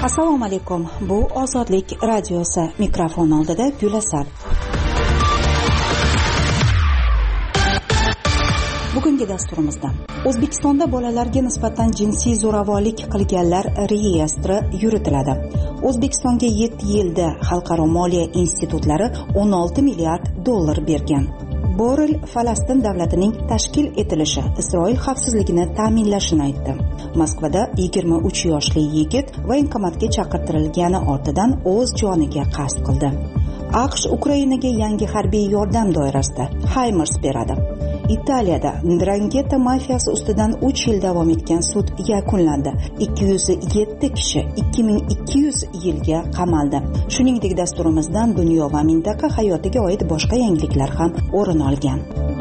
Assalomu alaykum. Bu Ozodlik radiosi. Mikrofon oldida Gulasar. Bugungi dasturimizda O'zbekistonda bolalarga nisbatan jinsiy zo'ravonlik qilganlar reyestri yuritiladi. O'zbekistonga 7 yilda xalqaro moliya institutlari 16 milliard dollar bergan. Borrell Falastin davlatining tashkil etilishi Isroil xavfsizligini ta'minlashini aytdi. Moskvada 23 yoshli yigit voyinkomatga chaqirtirilgani ortidan o'z joniga qasd qildi. AQSh Ukrainaga yangi harbiy yordam doirasida HIMARS beradi. Italiyada Ndrangheta mafiyasi ustidan 3 yil davom etgan sud yakunlandi. 207 kishi 2200 yilga qamaldi. Shuningdek, dasturimizdan dunyo va mintaqa hayotiga oid boshqa yangiliklar ham o'rin olgan.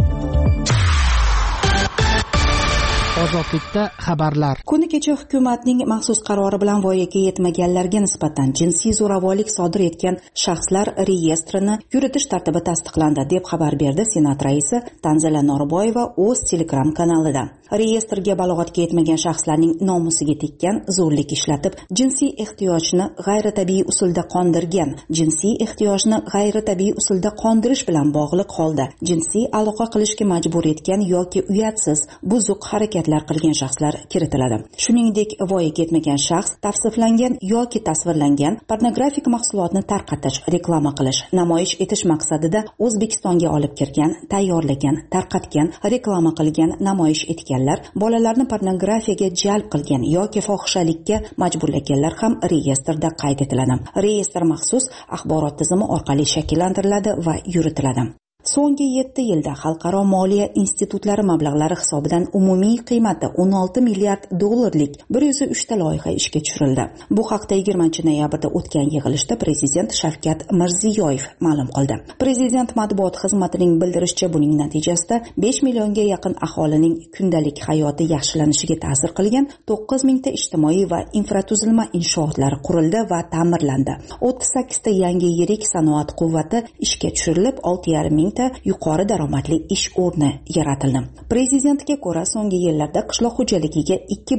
Ozodlikda xabarlar. Kuni kecha hukumatning maxsus qarori bilan voyaga yetmaganlarga nisbatan jinsiy zo'ravonlik sodir etgan shaxslar reyestrini yuritish tartibi tasdiqlandi deb xabar berdi Senat raisi Tanzila Norboyeva o'z Telegram kanalida. Reyestrga balog'atga yetmagan shaxslarning nomusiga tekkan, zo'rlik ishlatib, jinsiy ehtiyojni g'ayritabiiy usulda qondirgan, jinsiy ehtiyojni g'ayritabiiy usulda qondirish bilan bog'liq holda jinsiy aloqa qilishga majbur etgan yoki uyatsiz, buzuq harakatlar qilgan shaxslar kiritiladi. Shuningdek, voyaga yetmagan shaxs tavsiflangan yoki tasvirlangan pornografik mahsulotni tarqatish, reklama qilish, namoyish etish maqsadida O'zbekistonga olib kirgan, tayyorlagan, tarqatgan, reklama qilgan, namoyish etgan, bolalarni pornografiyaga jalb qilgan yoki fohishalikka majburlaganlar ham reyestrda qayd etiladi. Reyestr maxsus axborot tizimi orqali shakllantiriladi va yuritiladi. So'nggi 7 yilda xalqaro moliya institutlari mablag'lari hisobidan umumiy qiymati 16 milliard dollarlik 103 ta loyiha ishga tushirildi. Bu haqda 20-noyabrda o'tgan yig'ilishda Prezident Shavkat Mirziyoyev ma'lum qildi. Prezident matbuot xizmatining bildirishicha, buning natijasida 5 millionga yaqin aholining kundalik hayoti yaxshilanishiga ta'sir qilgan 9 mingta ijtimoiy va infratuzilma inshootlari qurildi va ta'mirlandi. 38 ta yangi yirik sanoat quvvati ishga tushirilib, 6,5 ming yuqori daromadli ish o'rni yaratildi. Prezidentga ko'ra, so'nggi yillarda qishloq xo'jaligiga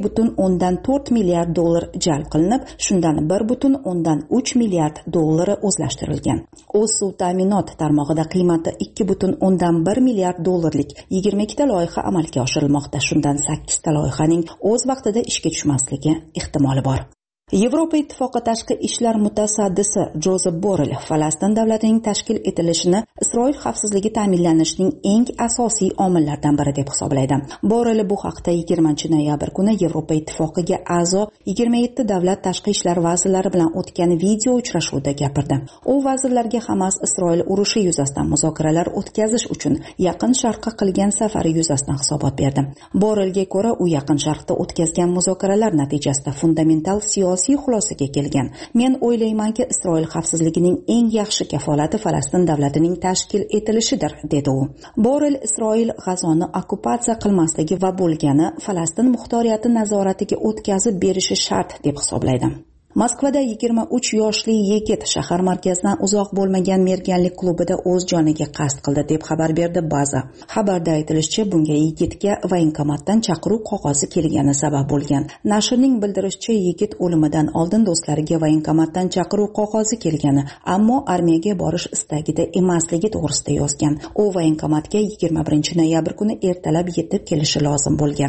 2,4 milliard dollar jalb qilinib, shundan 1,3 milliard dollari o'zlashtirilgan. O'z suv ta'minot tarmog'ida qiymati 2,1 milliard dollarlik 22 ta loyiha amalga oshirilmoqda. Shundan 8 ta loyihaning o'z vaqtida ishga tushmasligi ehtimoli bor. Yevropa Ittifoqi tashqi ishlar mutasaddisi Jozef Borrell Falastin davlatining tashkil etilishini Isroil xavfsizligi ta'minlanishining eng asosiy omillaridan biri deb hisoblaydi. Borrell bu haqda 20-noyabr kuni Yevropa Ittifoqiga a'zo 27 davlat tashqi ishlar vazirlari bilan o'tgan video uchrashuvida gapirdi. U vazirlarga Hamas Isroil urushi yuzasidan muzokaralar o'tkazish uchun Yaqin Sharqqa qilgan safari yuzasidan hisobot berdi. Borrellga ko'ra, u Yaqin Sharqda o'tkazgan muzokaralar natijasida fundamental siyosiy xulosaga kelgan. Men o'ylaymanki, Isroil xavfsizligining eng yaxshi kafolati Falastin davlatining tashkil etilishidir, dedi u. Borrell Isroil G'azoni okkupatsiya qilmasligi va bo'lgani Falastin muxtoriyati nazoratiga o'tkazib berishi shart deb hisoblaydi. Moskvada 23 yoshli yigit shahar markazidan uzoq bo'lmagan merganlik klubida o'z joniga qasd qildi deb xabar berdi Baza. Xabarda aytilishicha, bunga yigitga voyinkomatdan chaqiruv qog'ozi kelgani sabab bo'lgan. Nashrning bildirishicha, yigit o'limidan oldin do'stlariga voyinkomatdan chaqiruv qog'ozi kelgani, ammo armiyaga borish istagida emasligi to'g'risida yozgan. U voyinkomatga 21-noyabr kuni ertalab yetib kelishi lozim bo'lgan.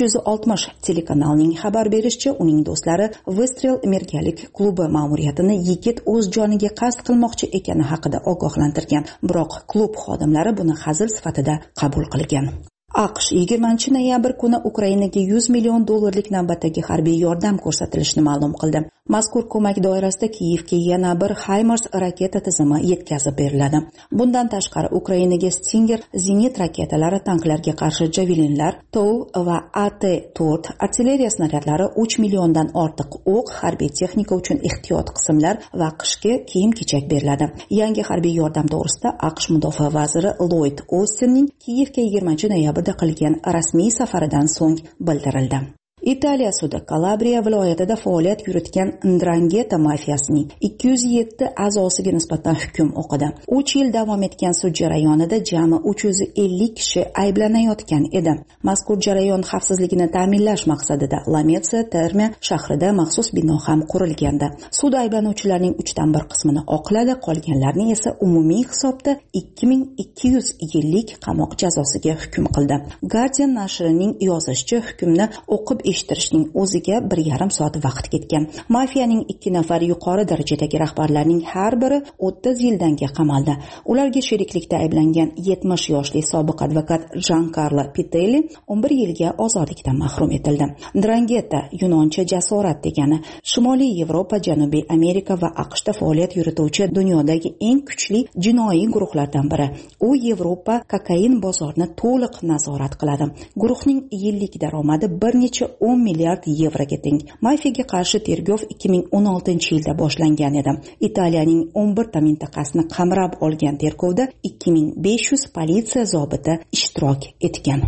360 telekanalining xabar berishicha, uning do'stlari Vestrel klubi ma'muriyatini yigit o'z joniga qasd qilmoqchi ekani haqida ogohlantirgan, biroq klub xodimlari buni hazil sifatida qabul qilgan. AQSh 20-noyabr kuni Ukrainaga 100 million dollarlik navbatdagi harbiy yordam ko'rsatilishini ma'lum qildi. Mazkur ko'mak doirasida Kiyevga yana bir HIMARS raketa tizimi yetkazib beriladi. Bundan tashqari Ukrainaga Stinger zenit raketalari, tanklarga qarshi javelinlar, TOW va AT-4 artilleriya snaryadlari, 3 milliondan ortiq o'q, harbiy texnika uchun ehtiyot qismlar va qishki kiyim-kechak beriladi. Yangi harbiy yordam to'g'risida AQSh mudofaa vaziri Lloyd Austinning Kiyevga 20-noyabrda qilgan rasmiy safaridan so'ng bildirildi. Italiya sudi Kalabriya viloyatida faoliyat yuritgan Ndrangheta mafiyasining 207 a'zosiga nisbatan hukm o'qidi. 3 yil davom etgan sud jarayonida jami 350 kishi ayblanayotgan edi. Mazkur jarayon xavfsizligini ta'minlash maqsadida Lamezia Terme shahrida maxsus bino ham qurilgandi. Sud ayblanuvchilarning 3/1 qismini oqladi, qolganlarni esa umumiy hisobda 2200 yillik qamoq jazosiga hukm qildi. Guardian nashrining yozishicha, hukmni o'qib eshittirishning o'ziga 1,5 soat vaqt ketgan. Mafiyaning 2 nafar yuqori darajadagi rahbarlarning har biri 30 yildanga qamaldi. Ularga sheriklikda ayblangan 70 yoshli sobiq advokat Giancarlo Pitelli 11 yilga ozodlikdan mahrum etildi. Ndrangheta yunoncha jasorat degani. Shimoliy Yevropa, Janubiy Amerika va AQShda faoliyat yurituvchi dunyodagi eng kuchli jinoiy guruhlardan biri. U Yevropa kokain bozorini to'liq nazorat qiladi. Guruhning yillik daromadi bir necha 10 milliard yevroga teng. Mafiyaga qarshi tergov 2016-yilda boshlangan edi. Italiyaning 11 ta mintaqasini qamrab olgan tergovda 2500 politsiya zobiti ishtirok etgan.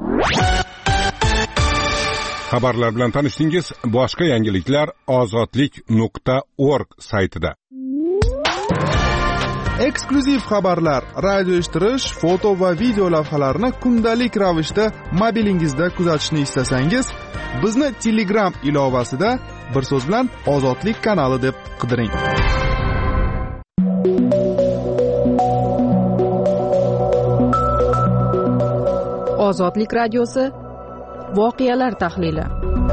Xabarlar bilan tanishdingiz. Boshqa yangiliklar ozodlik.org saytida. Eksklyuziv xabarlar, radio eshittirish, foto va video lavhalarni kundalik ravishda mobilingizda kuzatishni istasangiz, bizni Telegram ilovasida bir so'z bilan Ozodlik kanali deb qidiring. Ozodlik radiosi voqealar tahlili.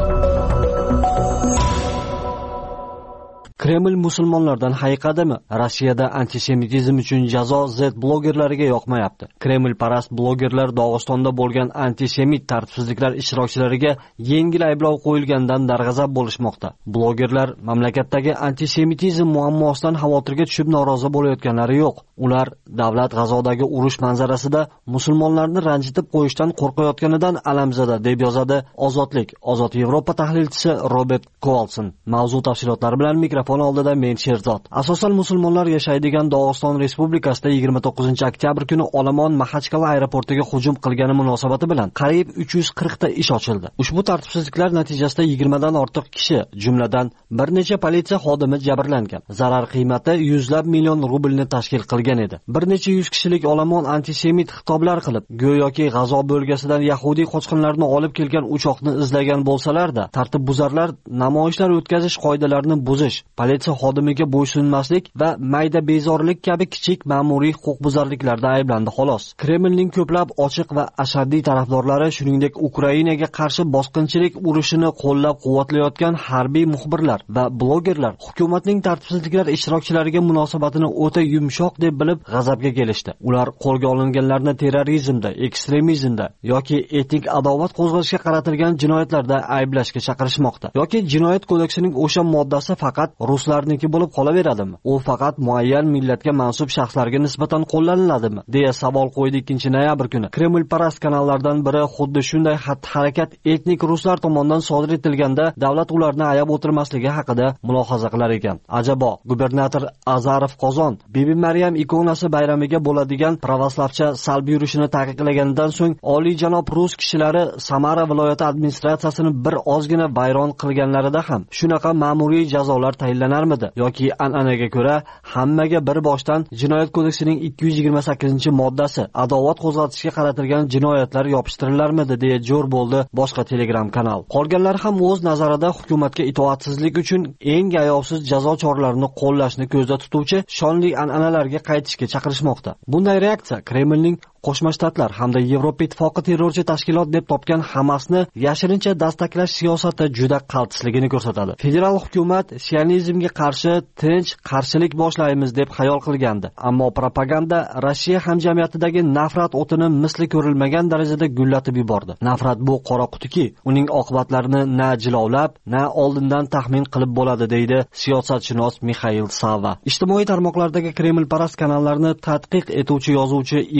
Kreml musulmonlardan hayiqadimi? Rossiyada antisemitizm uchun jazo Z blogerlariga yoqmayapti. Kreml parast blogerlar Dog'istonda bo'lgan antisemit tartibsizliklar ishtirokchilariga yengil ayblov qo'yilgandan darg'azab bo'lishmoqda. Blogerlar mamlakatdagi antisemitizm muammosidan xavotirga tushib norozi bo'layotganlari yo'q. Ular davlat G'azodagi urush manzarasida musulmonlarni ranjitib qo'yishdan qo'rqayotganidan alamzada, deb yozadi Ozodlik. Ozod Yevropa tahlilchisi Robert Kovalson. Mavzu tafsilotlari bilan mikrofon oldida men Sherzod. Asosan musulmonlar yashaydigan Dog'iston Respublikasida 29-oktyabr kuni olomon Maxachkala aeroportiga hujum qilgani munosabati bilan qariyb 340 ta ish ochildi. Ushbu tartibsizliklar natijasida 20 dan ortiq kishi, jumladan bir necha politsiya xodimi jabrlangan. Zarar qiymati yuzlab million rublni tashkil qilgan edi. Bir necha yuz kishilik olomon antisemit xitoblar qilib, go'yoki G'azo bo'lgasidan yahudiy qochqinlarni olib kelgan uchoqni izlagan bo'lsalar-da, tartibbuzarlar namoyishlar o'tkazish qoidalarini buzish, politsiya xodimiga bo'ysunmaslik va mayda bezorilik kabi kichik ma'muriy huquqbuzarliklarda ayblandi xolos. Kremlning ko'plab ochiq va ashaddiy tarafdorlari, shuningdek Ukrainaga qarshi bosqinchilik urushini qo'llab-quvvatlayotgan harbiy muxbirlar va blogerlar hukumatning tartibsizliklar ishtirokchilariga munosabatini o'ta yumshoq deb bilib g'azabga kelishdi. Ular qo'lga olinganlarni terrorizmda, ekstremizmda yoki etnik adovat qo'zg'ashga qaratilgan jinoyatlarda ayblashga chaqirishmoqda. Yoki jinoyat kodeksining o'sha moddasi faqat ruslarniki bo'lib qolaveradimi? U faqat muayyan millatga mansub shaxslarga nisbatan qo'llaniladimi? deya savol qo'ydi 2-noyabr kuni. Kreml parast kanallardan biri xuddi shunday xatti-harakat etnik ruslar tomonidan sodir etilganda davlat ularni ayab o'tirmasligi haqida mulohaza qilar ekan. Ajabo, gubernator Azarov Qozon Bibi Maryam ikonasi bayramiga bo'ladigan pravoslavcha salbiy yurishini taqiqlaganidan so'ng oliy janob rus kishilari Samara viloyati administratsiyasini bir ozgina vayron qilganlarida ham shunaqa ma'muriy jazolar tayinlanarmidi yoki an'anaga ko'ra hammaga bir boshdan jinoyat kodeksining 228-moddasi adovat qo'zg'atishga qaratilgan jinoyatlar yopishtirillarmidi deya jo'r bo'ldi boshqa Telegram kanal. Qolganlar ham o'z nazarida hukumatga itoatsizlik uchun eng ayovsiz jazo choralarini qo'llashni ko'zda tutuvchi shonli an'analarga qaytishga chaqirishmoqda. Bunday reaksiya Kremlning Qo'shma Shtatlar hamda Yevropa Ittifoqi terrorchi tashkilot deb topgan Hamasni yashirincha dastaklash siyosati juda qaltisligini ko'rsatadi. Federal hukumat sionizmga qarshi tinch qarshilik boshlaymiz deb xayol qilgandi, ammo propaganda Rossiya hamjamiyatidagi nafrat o'tini misli ko'rilmagan darajada gullatib yubordi. Nafrat bu qora qutiki, uning oqibatlarini na jilovlab, na oldindan taxmin qilib bo'ladi, deydi siyosatshunos Mikhail Sava. Ijtimoiy tarmoqlardagi Kreml parast kanallarni tadqiq etuvchi yozuvchi Ivan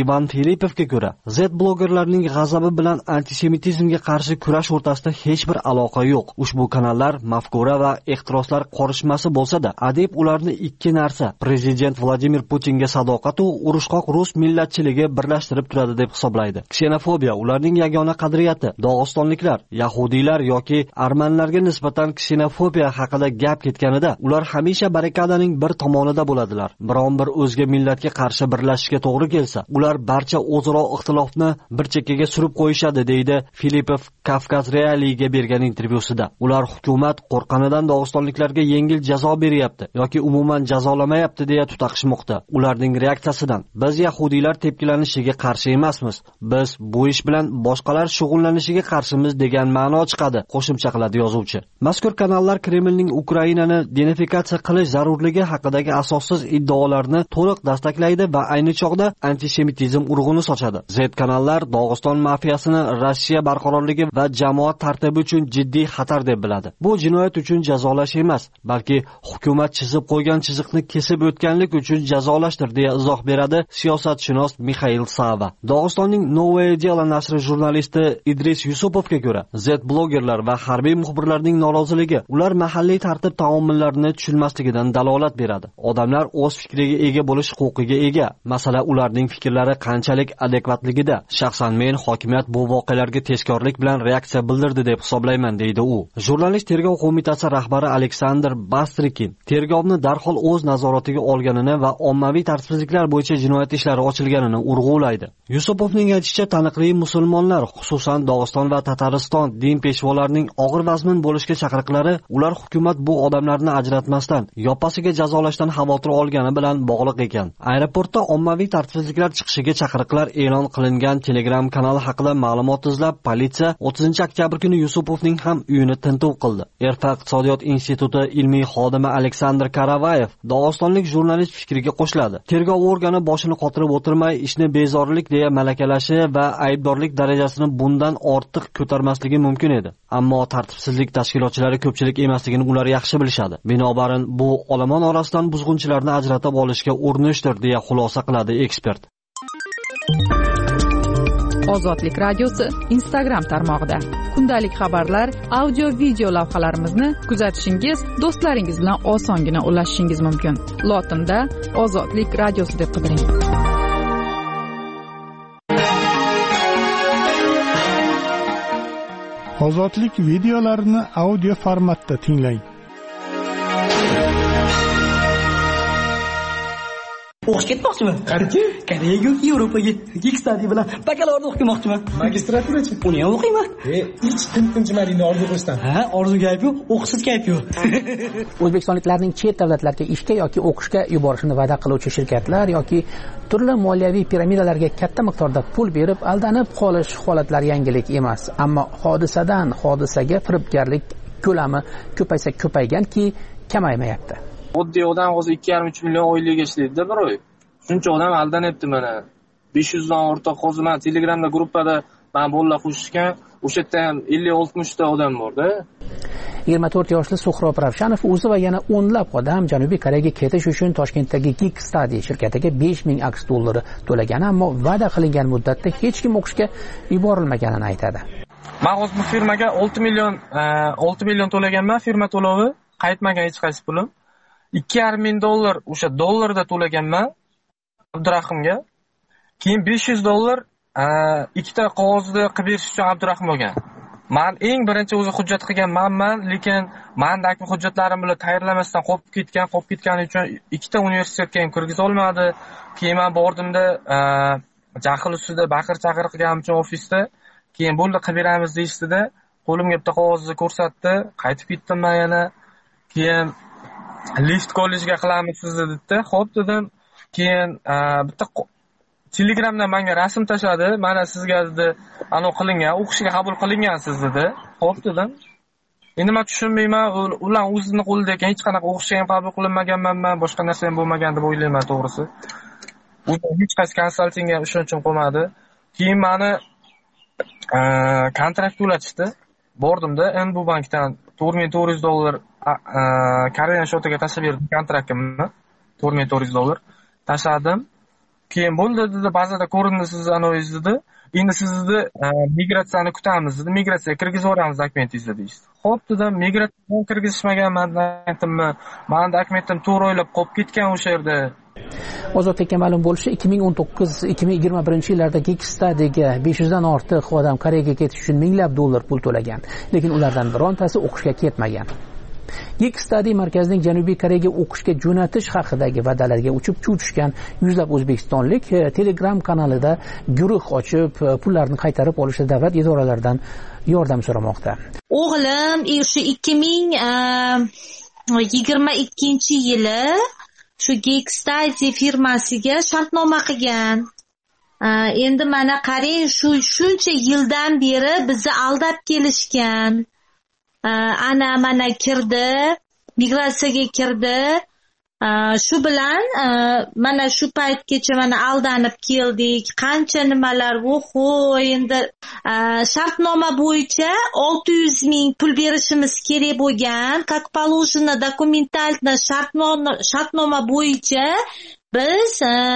Filipovga ko'ra, Z blogerlarning g'azabi bilan antisemitizmga qarshi kurash o'rtasida hech bir aloqa yo'q. Ushbu kanallar mafkura va ehtiroslar qorishmasi bo'lsa-da, adib ularni ikki narsa: prezident Vladimir Putinga sadoqat va urushqoq rus millatchiligi birlashtirib turadi deb hisoblaydi. Ksenofobiya ularning yagona qadriyati. Dog'istonliklar, yahudiylar yoki armanlarga nisbatan ksenofobiya haqida gap ketganida, ular hamisha barrikadaning bir tomonida bo'ladilar. Biron bir o'zga millatga qarshi birlashishga to'g'ri kelsa, ular barcha o'zaro ixtilofni bir chekkaga surib qo'yishadi, deydi Filipov Kavkaz Realiga bergan intervyusida. Ular hukumat qo'rqqanidan dog'istonliklarga yengil jazo beryapti yoki umuman jazolamayapti deya tutaqishmoqda. Ularning reaksiyasidan biz yahudiylar tepkilanishiga qarshi emasmiz, biz bu ish bilan boshqalar shug'ullanishiga qarshimiz degan ma'no chiqadi, qo'shimcha qiladi yozuvchi. Mazkur kanallar Kremlning Ukrainani denifikatsiya qilish zarurligi haqidagi asossiz iddaolarni to'liq dastaklaydi va ayni chog'da antisemitizm urug'ini sochadi. Z kanallar Dog'iston mafiyasini Rossiya barqarorligi va jamoat tartibi uchun jiddiy xatar deb biladi. Bu jinoyat uchun jazolash emas, balki hukumat chizib qo'ygan chiziqni kesib o'tganlik uchun jazolashdir, deya izoh beradi siyosatshunos Mixail Sava. Dog'istonning Novaya Delo nashri jurnalisti Idris Yusupovga ko'ra, Z blogerlar va harbiy muxbirlarning noroziligi ular mahalliy tartib taomillarini tushunmasligidan dalolat beradi. Odamlar o'z fikriga ega bo'lish huquqiga ega. Masala ularning fikrlari qanchalik adekvatligida. Shaxsan men hokimiyat bu voqealarga tezkorlik bilan reaksiya bildirdi deb hisoblayman, deydi u. Jurnalist tergov qo'mitasi rahbari Aleksandr Bastrikin tergovni darhol o'z nazoratiga olganini va ommaviy tartibsizliklar bo'yicha jinoyat ishlari ochilganini urg'ulaydi. Yusupovning aytishicha, taniqli musulmonlar, xususan Dog'iston va Tatariston din peshvolarining og'ir vazmin bo'lishga chaqiriqlari ular hukumat bu odamlarni ajratmasdan, yoppasiga jazolashdan xavotir olgani bilan bog'liq ekan. Aeroportda ommaviy tartibsizliklar chiqishiga chaqiriqlar e'lon qilingan Telegram kanali haqida ma'lumot izlab, politsiya 30-oktyabr kuni Yusupovning ham uyini tintuv qildi. Erfa iqtisodiyot instituti ilmiy xodimi Aleksandr Karavayev dog'istonlik jurnalist fikriga qo'shiladi. Tergov organi boshini qotirib o'tirmay, ishni bezorilik deya malakalashi va aybdorlik darajasini bundan ortiq ko'tarmasligi mumkin edi. Ammo tartibsizlik tashkilotchilari ko'pchilik emasligini ular yaxshi bilishadi. Binobarin bu olomon orasidan buzg'unchilarni ajratib olishga urinishdir, deya xulosa qiladi ekspert. Ozodlik radiosi Instagram tarmog'ida kundalik xabarlar, audio video lavhalarimizni kuzatishingiz, do'stlaringiz bilan osongina ulashishingiz mumkin. Lotinda Ozodlik radiosi deb qidiring. Ozodlik videolarini audio formatda tinglang. O'qish ketmoqchiman. Qayerga? Koreyaga yoki Yevropaga. Ikstadi bilan bakalavriat o'qimoqchiman. Magistraturachi? Uni ham o'qiyman. Hech tinchimaligizni orzu qilishdan. Ha, orzu gap yo'q, o'qishsiz gap yo'q. O'zbekistonliklarning chet davlatlarga ishga yoki o'qishga yuborishini va'da qiluvchi shirkatlar yoki turli moliyaviy piramidalarga katta miqdorda pul berib aldanib qolish holatlari yangilik emas. Ammo hodisadan hodisaga firibgarlik ko'lami ko'paysa ko'payganki, kamaymayapti. Oddiy odam hozir 2,5-3 million oylik ishlaydi-da bir oy. Shuncha odam aldanibdi mana. 500 dan ortiq hozir men Telegramda gruppada men bolalar qo'shishgan, o'sha yerda ham 50-60 ta odam bor-da. 24 yoshli Suhrob Ravshanov o'zi va yana o'nlab odam Janubiy Koreyaga ketish uchun Toshkentdagi Geekstudy shirkatiga 5000 aks dollari to'lagani, ammo va'da qilingan muddatda hech kim o'qishga yuborilmaganini aytadi. Men hozir bu firmaga 6 million to'laganman, firma to'lovi, qaytmagan hech qaysi pulim. 2,5 ming dollar o'sha dollarda to'laganman Abdurahimga. Keyin 500 dollar ikkita qog'ozni qilib berish uchun Abdurahim olgan. Men eng birinchi o'zi hujjat qilganman, lekin mendagi hujjatlarim bilan tayyorlamasdan qolib ketgani uchun ikkita universitetga ham kirgiza olmadi. Keyin men bordimda jahl ustida baqir-chaqir qilganim uchun ofisda, keyin bo'ldi qilib beramiz deyishdi-da, qo'limga bitta qog'ozni ko'rsatdi, qaytib ketdim men yana. Keyin lift kollejga qilamiz sizni dedi-da. Xo'p dedim. Keyin bitta Telegramdan menga rasm tashladi. Mana sizga dedi, aniq qilingan, o'qishga qabul qilingansiz dedi. Xo'p dedim. Endi men tushunmayman, ular o'zining qo'lida ekan, hech qanaqa o'qishga ham qabul qilinmaganman, boshqa narsa ham bo'lmagan deb o'ylayman to'g'risi. U hech qaysi konsaltingga ishonchim qolmadi. Keyin meni kontrakt to'latishdi. Bordimda NB bankdan $4,400 Koreyan shotiga tashlab berdim kontraktimni. $4,400 tashladim. keyin bo'ldi dedi, bazada ko'rindi sizni anoyiz dedi. Endi sizni migratsiyani kutamiz dedi. Migratsiyaga kirgizib yuboramiz dokumentingizni deydi. Xo'p dedim, migratsiyaga kirgizishmagan dokumentimni, meni dokumentim to'g'ri o'ylab qolib ketgan o'sha yerda. Ozodlikka ma'lum bo'lishicha 2019-2021 yillarda Geekstudy'ga 500 dan ortiq odam Koreyaga ketish uchun minglab dollar pul to'lagan, lekin ulardan birontasi o'qishga ketmagan. Geekstudy markazining Janubiy Koreyaga o'qishga jo'natish haqidagi va'dalarga uchib cho'chishgan yuzlab o'zbekistonlik Telegram kanalida guruh ochib, pullarni qaytarib olishda davlat idoralaridan yordam so'ramoqda. O'g'lim shu 2022-yili shu Geekstudy firmasiga shartnoma qilgan. Endi mana qarang, shuncha yildan beri bizni aldab kelishgan. Ana mana kirdi, migratsiyaga kirdi. Shu bilan mana shu paytgacha mana aldanib keldik. Qancha nimalar endi shartnoma bo'yicha 600 ming pul berishimiz kerak bo'lgan. Как положено документально shartnoma bo'yicha biz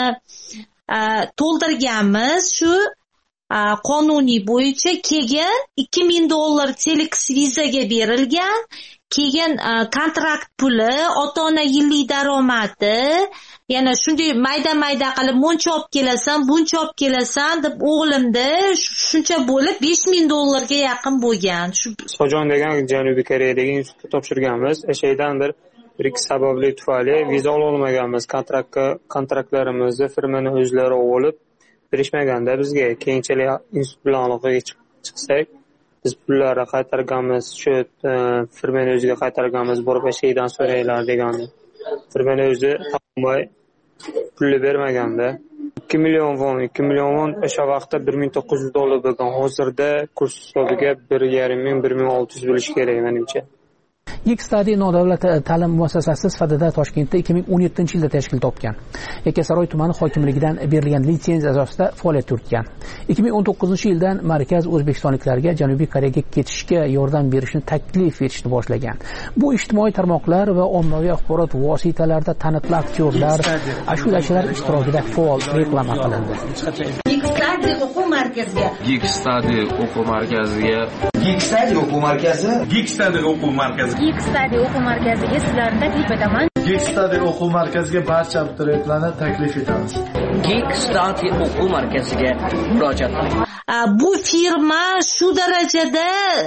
to'ldirganmiz. Shu qonuniy bo'yicha keyin 2000 dollar Telex vizaga berilgan. Keyin kontrakt puli, ota-ona yillik daromadi, yana shunday mayda-mayda qilib muncha olib kelasan, buncha olib kelasan deb o'g'limda shuncha bo'lib 5000 dollarga yaqin bo'lgan. Sojon degan Janubiy Koreyadagi institutga topshirganmiz. O'shadan bir sababli tufayli viza ololmaganmiz. Kontraktlarimizni firmani o'zlari olib berishmaganda bizga keyinchalik institut bilan aloqaga chiqsak, biz pullarni qaytarganmiz, shu firmani o'ziga qaytarganmiz, borib ashaydan so'raylar degandi. Firmani o'zi topmay pulni bermaganda 2 million won o'sha vaqtda 1900 dollar bo'lgan. Hozirda kurs hisobiga 1,5-1600 bo'lishi kerak menimcha. Geekstudy nodavlat ta'lim muassasasi sifatida Toshkentda 2017-yilda tashkil topgan. Yakkasaroy tumani hokimligidan berilgan litsenziya asosida faoliyat yuritgan. 2019-yildan markaz o'zbekistonliklarga Janubiy Koreyaga ketishga yordam berishni taklif etishni boshlagan. Bu ijtimoiy tarmoqlar va ommaviy axborot vositalarida taniqli aktyorlar, ashulachilar ishtirokida faol reklama qilindi. Geekstudy o'quv markaziga. Geekstudy o'quv markaziga. Geekstudy o'quv markazi. Geekstudy o'quv markazi. Geekstudy o'quv markaziga sizlarni taklif etaman. Geekstudy o'quv markaziga barcha abituriyentlarni taklif etamiz. Geekstudy o'quv markaziga murojaat qiling. Bu firma shu darajada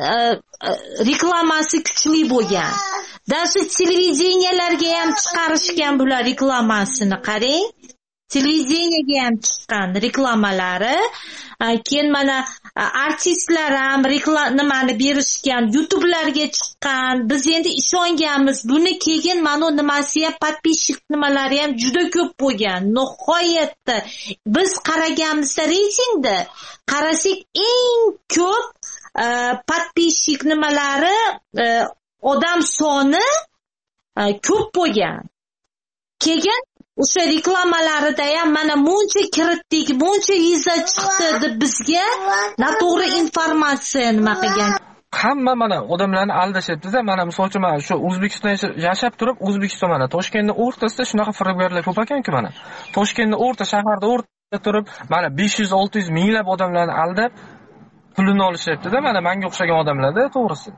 reklamasi kuchli bo'lgan. Даже televideniyalarga ham chiqarishgan bular reklamasini, qarang. Televideniyaga ham chiqqan reklamalari. Keyin mana artistlar ham nimani berishgan, YouTube'larga chiqqan. Biz endi ishonganmiz. Buni keyin mana nimasi ham подписчик nimalari ham juda ko'p bo'lgan. Nihoyatda biz qaraganimizda reytingda qarasak eng ko'p подписчик nimalari odam soni ko'p bo'lgan. Keyin o'sha reklamalarida ham mana muncha kiritdik, muncha viza chiqdi deb bizga noto'g'ri informatsiya nima qilgan. Hamma mana odamlarni aldashyapti-da. Mana misol uchun mana shu O'zbekistonda yashab turib, O'zbekiston mana Toshkentning o'rtasida shunaqa firibgarlar ko'p ekan-ku mana. Toshkentning shaharda o'rtada turib, mana 500-600 minglab odamlarni aldab pulini olishyapti-da. Mana menga o'xshagan odamlarda to'g'risi.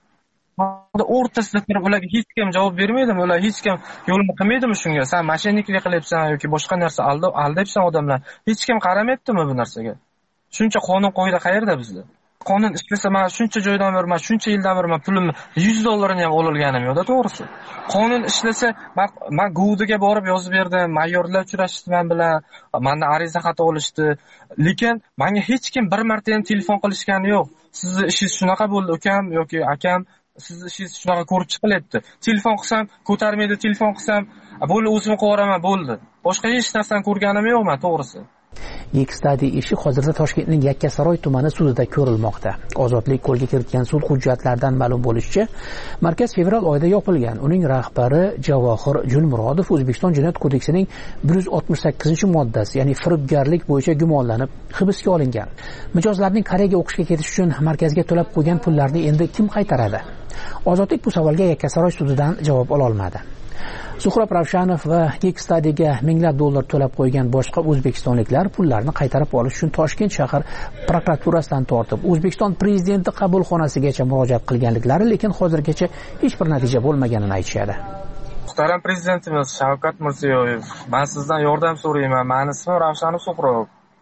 O'rtasida turib ularga hech kim javob bermaydimi? Ular hech kim yo'lini qilmaydimi shunga? Sen mashinniklik qilyapsan yoki boshqa narsa aldayapsan odamlar. Hech kim qaramayaptimi bu narsaga? Shuncha qonun qoida qayerda bizda? Qonun ishlasa, men shuncha joydan beraman, shuncha yildan beraman pulimni 100 dollarini ham ololganim yo'q-da, to'g'risi. Qonun ishlasa, men Guvdiga borib yozib berdim, mayorlar uchrashdi men bilan, mendan ariza xat olishdi. Lekin menga hech kim bir marta ham telefon qilishgani yo'q. Sizni ishingiz shunaqa bo'ldi, ukam yoki akam, sizni ishingiz shunaqa ko'rib chiqilyapti. Telefon qilsam, ko'tarmaydi, telefon qilsam, bo'ldi o'zim qilib bo'ldi. Boshqa hech narsani ko'rganim yo'q men, to'g'risi. Geekstudy ishi hozirda Toshkentning Yakkasaroy tumani sudida ko'rilmoqda. Ozodlik qo'lga kiritgan sud hujjatlaridan ma'lum bo'lishicha, markaz fevral oyida yopilgan. Uning rahbari Javohir Julmurodov O'zbekiston Jinoyat kodeksining 168-moddasi, ya'ni firibgarlik bo'yicha gumonlanib hibsga olingan. Mijozlarning Koreyaga o'qishga ketish uchun markazga to'lab qo'ygan pullarni endi kim qaytaradi? Ozodlik bu savolga Yakkasaroy sudidan javob ola olmadi. Suhrob Ravshanov va Geekstudy'ga minglab dollar to'lab qo'ygan boshqa o'zbekistonliklar pullarni qaytarib olish uchun Toshkent shahar prokuraturasidan tortib O'zbekiston prezidenti qabulxonasigacha murojaat qilganliklari, lekin hozirgacha hech bir natija bo'lmaganini aytishadi. Muhtaram prezidentimiz Shavkat Mirziyoyev, men sizdan yordam so'rayman. Meni ismim Ravshanov Suhrob.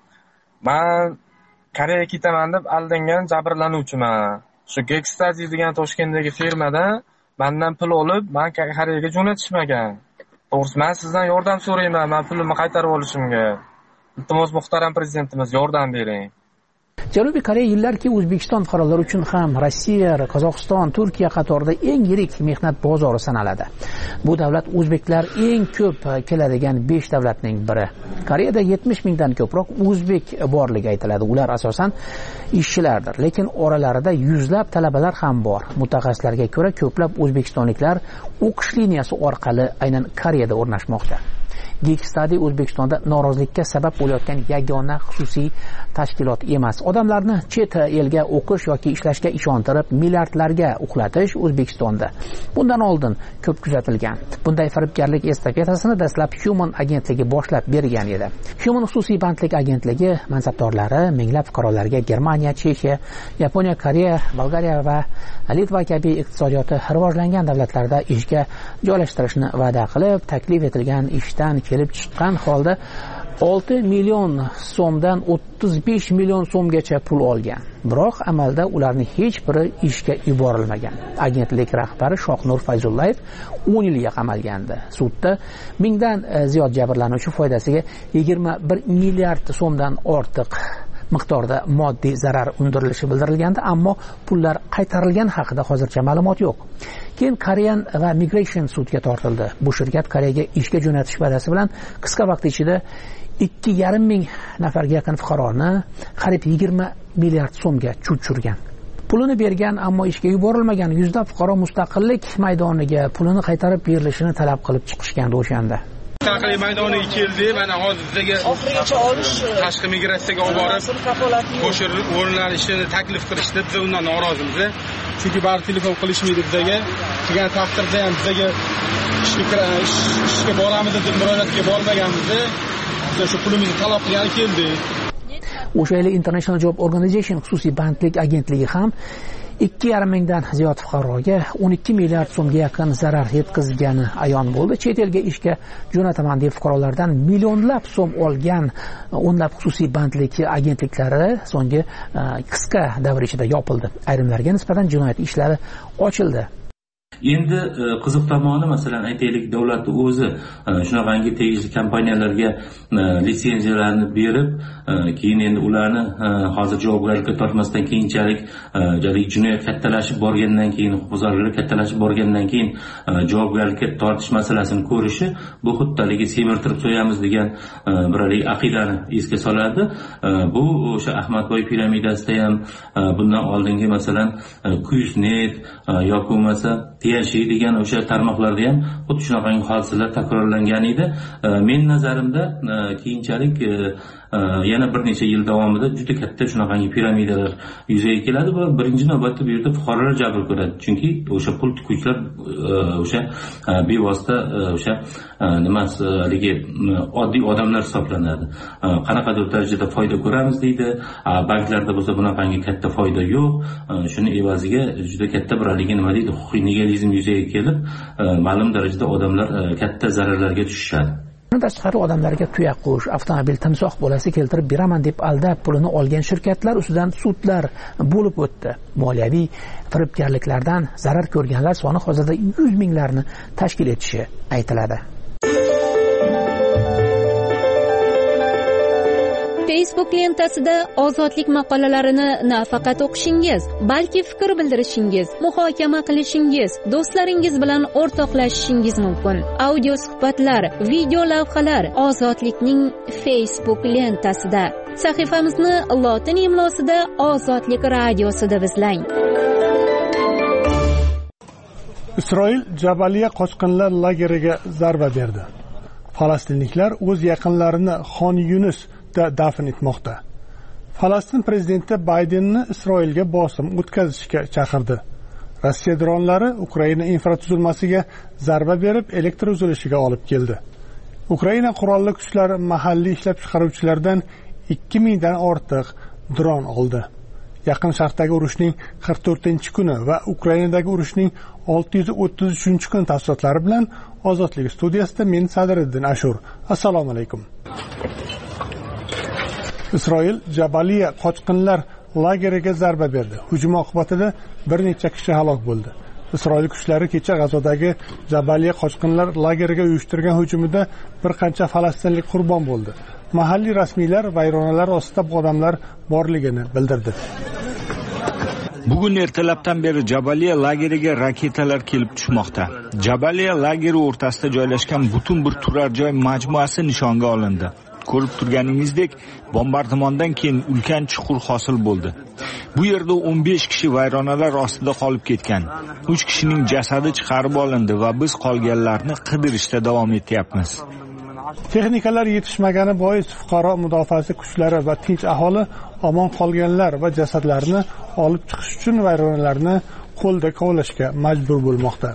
Men Koreyaga ketaman deb aldangan jabrlanuvchiman. Shu Geekstudy degan Toshkentdagi firmadan mendan pul olib, men Koreyaga jo'natishmagan. To'g'risi, men sizdan yordam so'rayman, men pulimni qaytarib olishimga. Iltimos, muhtaram prezidentimiz, yordam bering. Janubiy Koreya yillarki O'zbekiston fuqarolari uchun ham Rossiya, Qozog'iston, Turkiya qatorida eng yirik mehnat bozori sanaladi. Bu davlat o'zbeklar eng ko'p keladigan 5 davlatning biri. Koreyada 70 mingdan ko'proq o'zbek borligi aytiladi. Ular asosan ishchilardir, lekin oralarida yuzlab talabalar ham bor. Mutaxassislarga ko'ra, ko'plab o'zbekistonliklar o'qish liniyasi orqali aynan Koreyada o'rnashmoqda. Geekstudy O'zbekistonda norozilikka sabab bo'layotgan yagona xususiy tashkilot emas. Odamlarni chet elga o'qish yoki ishlashga ishontirib, milliardlarga uxlatish O'zbekistonda bundan oldin ko'p kuzatilgan. Bunday firibgarlik estafetasini dastlab Human agentligi boshlab bergan edi. Human xususiy bandlik agentligi mansabdorlari minglab fuqarolarga Germaniya, Chexiya, Yaponiya, Koreya, Bolgariya va Litva kabi iqtisodiyoti rivojlangan davlatlarda ishga joylashtirishni va'da qilib, taklif etilgan ishdan kelib chiqqan holda 6 million so'mdan 35 million so'mgacha pul olgan. Biroq amalda ularning hech biri ishga yuborilmagan. Agentlik rahbari Shohnur Fayzullayev 10 yilga qamalgandi. Sudda mingdan ziyod jabrlanuvchi foydasiga 21 milliard so'mdan ortiq miqdorda moddiy zarar undirilishi bildirilgandi, ammo pullar qaytarilgani haqida hozircha ma'lumot yo'q. Keyin Korean va Migration sudga tortildi. Bu shirkat Koreyaga ishga jo'natish va'dasi bilan qisqa vaqt ichida 2,5 ming nafarga yaqin fuqaroni qariyb 20 milliard so'mga tushirgan. Pulini bergan, ammo ishga yuborilmagan yuzlab fuqaro mustaqillik maydoniga pulini qaytarib berilishini talab qilib chiqishgandi o'shanda. Mustaqillik maydoniga keldi. Mana hozir bizga tashqi migratsiyaga olib borib, qo'shirib o'rinlanishini taklif qilishdi. Biz undan norozimiz. Chunki bari telefon qilishmaydi bizga. Degan taqdirda ham bizga ishga boramiz deb murojaatga bormaganmiz. Biz shu pulimizni talab qilgani keldi. O'sha yili International Job Organization xususiy bandlik agentligi ham 2,5 mingdan ziyod fuqaroga 12 milliard so'mga yaqin zarar yetkazgani ayon bo'ldi. Chet elga ishga jo'nataman deb fuqarolardan millionlab so'm olgan o'nlab xususiy bandlik agentliklari so'nggi qisqa davr ichida yopildi. Ayrimlarga nisbatan jinoyat ishlari ochildi. Endi qiziq tomoni, masalan, aytaylik, davlat o'zi shunaqangi tegishli kompaniyalarga litsenziyalarni berib, keyin endi ularni hozir javobgarlikka tortmasdan keyinchalik jinoyat kattalashib borgandan keyin, huquqbuzarliklar kattalashib borgandan keyin javobgarlikka tortish masalasini ko'rishi, bu xuddaligi semirtirib so'yamiz degan bir aqidani esga soladi. Bu o'sha Ahmadboy piramidasida ham bundan oldingi masalan Kuyusnet yoki bo'lmasa TNC degan o'sha tarmoqlarda ham xuddi shunaqangi hodisalar takrorlangan edi. Men nazarimda keyinchalik yana bir necha yil davomida juda katta shunaqangi piramidalar yuzaga keladi va birinchi navbatda bu yerda fuqarolar jabr ko'radi. Chunki o'sha pul tikuvchilar o'sha bevosita o'sha haligi oddiy odamlar hisoblanadi. Qanaqadir darajada foyda ko'ramiz deydi. Banklarda bo'lsa bunaqangi katta foyda yo'q. Shuni evaziga juda katta bir haligi nima deydi, huquqiy legalizm yuzaga kelib, ma'lum darajada odamlar katta zararlarga tushishadi. Bundan tashqari odamlarga tuyaqush, avtomobil, timsoh bolasi keltirib beraman deb aldab pulini olgan shirkatlar ustidan sudlar bo'lib o'tdi. Moliyaviy firibgarliklardan zarar ko'rganlar soni hozirda 100 minglarni tashkil etishi aytiladi. Facebook lentasida ozodlik maqolalarini nafaqat o'qishingiz, balki fikr bildirishingiz, muhokama qilishingiz, do'stlaringiz bilan o'rtoqlashishingiz mumkin. Audio suhbatlar, video lavhalar ozodlikning Facebook lentasida. Sahifamizni lotin imlosida Ozodlik radiosi deb izlang. Isroil Jabaliya qochqinlar lageriga zarba berdi. Falastinliklar o'z yaqinlarini Xon Yunus dafn etmoqda. Falastin prezidenti Baydenni Isroilga bosim o'tkazishga chaqirdi. Rossiya dronlari Ukraina infratuzilmasiga zarba berib, elektr uzilishiga olib keldi. Ukraina qurolli kuchlari mahalliy ishlab chiqaruvchilardan 2000 dan ortiq dron oldi. Yaqin Sharqdagi urushning 44-kuni va Ukrainadagi urushning 633-kun tafsilotlari bilan Ozodlik studiyasida men Sadriddin Ashur. Assalomu alaykum. Isroil Jabaliya qochqinlar lageriga zarba berdi. Hujum oqibatida bir necha kishi halok bo'ldi. Isroil kuchlari kecha G'azodagi Jabaliya qochqinlar lageriga uyushtirgan hujumida bir qancha falastinlik qurbon bo'ldi. Mahalliy rasmiylar vayronalar ostida odamlar borligini bildirdi. Bugun ertalabdan beri Jabaliya lageriga raketalar kelib tushmoqda. Jabaliya lageri o'rtasida joylashgan butun bir turar joy majmuasi nishonga olindi. Ko'rib turganingizdek, bombardimondan keyin ulkan chuqur hosil bo'ldi. Bu yerda 15 kishi vayronalar ostida qolib ketgan. 3 kishining jasadi chiqarib olindi va biz qolganlarni qidirishda davom etyapmiz. Texnikalar yetishmagani bois fuqaro mudofaasi kuchlari va tinch aholi omon qolganlar va jasadlarni olib chiqish uchun vayronalarni qo'lda kovlashga majbur bo'lmoqda.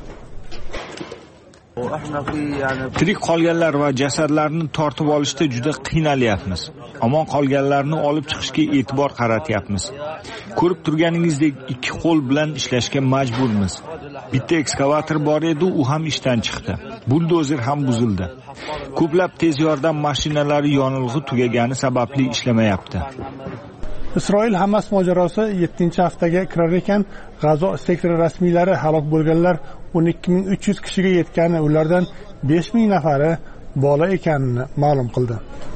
Tirik qolganlar va jasadlarni tortib olishda juda qiynalyapmiz. Omon qolganlarni olib chiqishga e'tibor qaratyapmiz. Ko'rib turganingizdek, 2 qo'l bilan ishlashga majburmiz. Bitta ekskavator bor edi, u ham ishdan chiqdi. Buldozer ham buzildi. Ko'plab tez yordam mashinalari yonilg'i tugagani sababli ishlamayapti. Isroil Hamas mojarosi 7-haftaga kirar ekan, G'azo sektori rasmiylari halok bo'lganlar 12300 kishiga yetgani, ulardan 5000 nafari bola ekanini ma'lum qildi.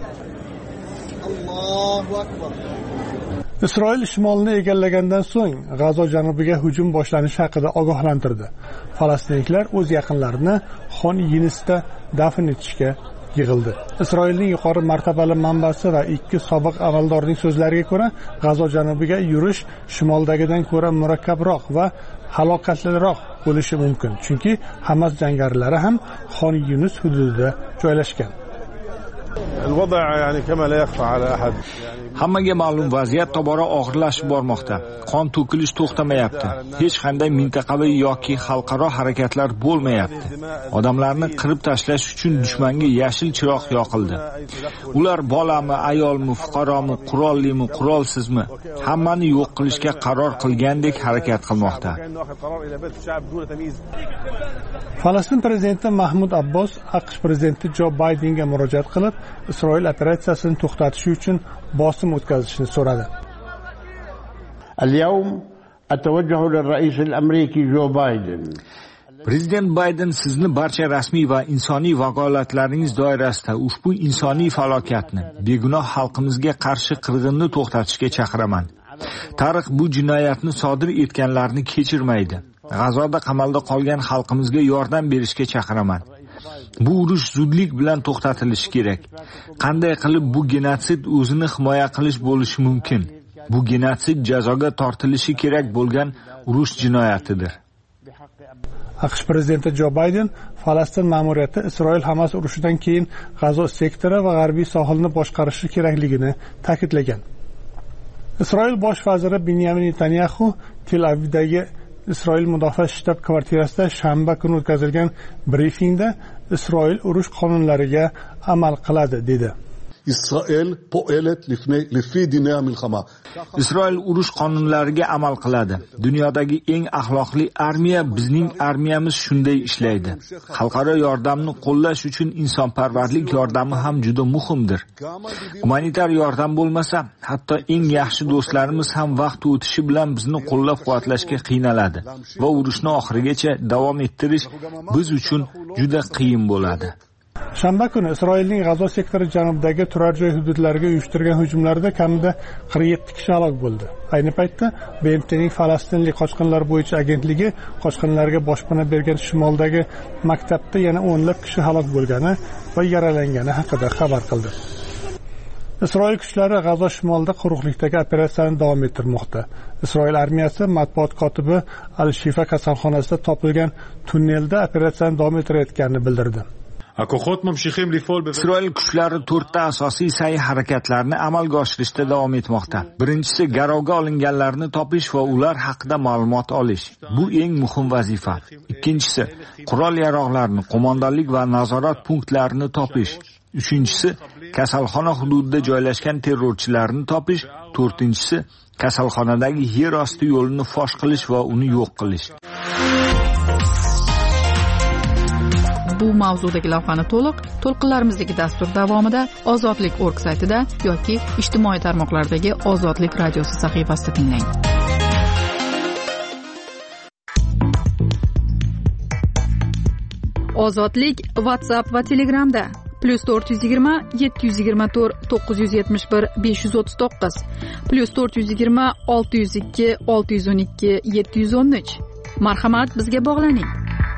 Isroil shimolni egallagandan so'ng G'azo janubiga hujum boshlanishi haqida ogohlantirdi. Falastinliklar o'z yaqinlarini Xon Yunisda dafn etishga yig'ildi. Isroilning yuqori martabali manbasi va 2 sobiq amaldorning so'zlariga ko'ra, G'azo janubiga yurish shimoldagidan ko'ra murakkabroq va halokatliroq bo'lishi mumkin, chunki Hamas jangarilari ham Xon Yunis hududida joylashgan. Hammaga ma'lum vaziyat tobora og'irlashib bormoqda. Qon to'kilish to'xtamayapti. Hech qanday mintaqaviy yoki xalqaro harakatlar bo'lmayapti. Odamlarni qirib tashlash uchun dushmanga yashil chiroq yoqildi. Ular bolami, ayolmi, fuqaromi, qurollimi, qurolsizmi, hammani yo'q qilishga qaror qilgandek harakat qilmoqda. Falastin prezidenti Mahmud Abbos AQSh prezidenti Jo Baydenga murojaat qilib, Isroil operatsiyasini to'xtatish uchun bosim o'tkazishni so'radi. اليوم أتوجه للرئيس الأمريكي جو بايدن. Prezident Bayden sizni barcha rasmiy va insoniy vakolatlaringiz doirasida ushbu insoniy falokatni, begunoh xalqimizga qarshi qirg'inni to'xtatishga chaqiraman. Tarix bu jinoyatni sodir etganlarni kechirmaydi. G'azoda qamalda qolgan xalqimizga yordam berishga chaqiraman. Bu urush zudlik bilan to'xtatilishi kerak. Qanday qilib bu genotsid o'zini himoya qilish bo'lishi mumkin? Bu genotsid jazoga tortilishi kerak bo'lgan urush jinoyatidir. AQSh prezidenti Jo Bayden Falastin ma'muriyati Isroil Hamas urushidan keyin G'azo sektori va g'arbiy sohilni boshqarishi kerakligini ta'kidlagan. Isroil bosh vaziri Binyamin Netanyahu Tel Avivdagi Isroil mudofaa shtab kvartirasida shanba kuni o'tkazilgan brifingda Isroil urush qonunlariga amal qiladi dedi. Isroil urush qonunlariga amal qiladi. Dunyodagi eng axloqli armiya bizning armiyamiz shunday ishlaydi. Xalqaro yordamni qo'llash uchun insonparvarlik yordami ham juda muhimdir. Humanitar yordam bo'lmasa, hatto eng yaxshi do'stlarimiz ham vaqt o'tishi bilan bizni qo'llab-quvvatlashga qiynaladi va urushni oxirigacha davom ettirish biz uchun juda qiyin bo'ladi. Shanba kuni Isroilning G'azo sektori janubidagi turar joy hududlariga uyushtirgan hujumlarda kamida 47 kishi halok bo'ldi. Ayni paytda BMTning Falastinlik qochqinlar bo'yicha agentligi qochqinlarga boshpana bergan shimoldagi maktabda yana o'nlab kishi halok bo'lgani va yaralangani haqida xabar qildi. Isroil kuchlari G'azo shimolida quruqlikdagi operatsiyani davom ettirmoqda. Isroil armiyasi matbuot kotibi Al-Shifa kasalxonasida topilgan tunnelda operatsiyani davom ettirayotganini bildirdi. Isroil kuchlari 4 ta asosiy sa'y harakatlarni amalga oshirishda davom etmoqda. Birinchisi garovga olinganlarni topish va ular haqida ma'lumot olish. Bu eng muhim vazifa. Ikkinchisi qurol-yarog'larni, qo'mondonlik va nazorat punktlarini topish. Uchinchisi kasalxona hududida joylashgan terrorchilarni topish. To'rtinchisi kasalxonadagi yer osti yo'lini fosh qilish va uni yo'q qilish. Bu mavzudagi lavhani to'lqinlarimizdagi dastur davomida ozodlik.org saytida yoki ijtimoiy tarmoqlardagi Ozodlik radiosi sahifasida tinglang. Ozodlik WhatsApp va Telegramda +420 724 971 539 +420 602 612 713. Marhamat, bizga bog'laning.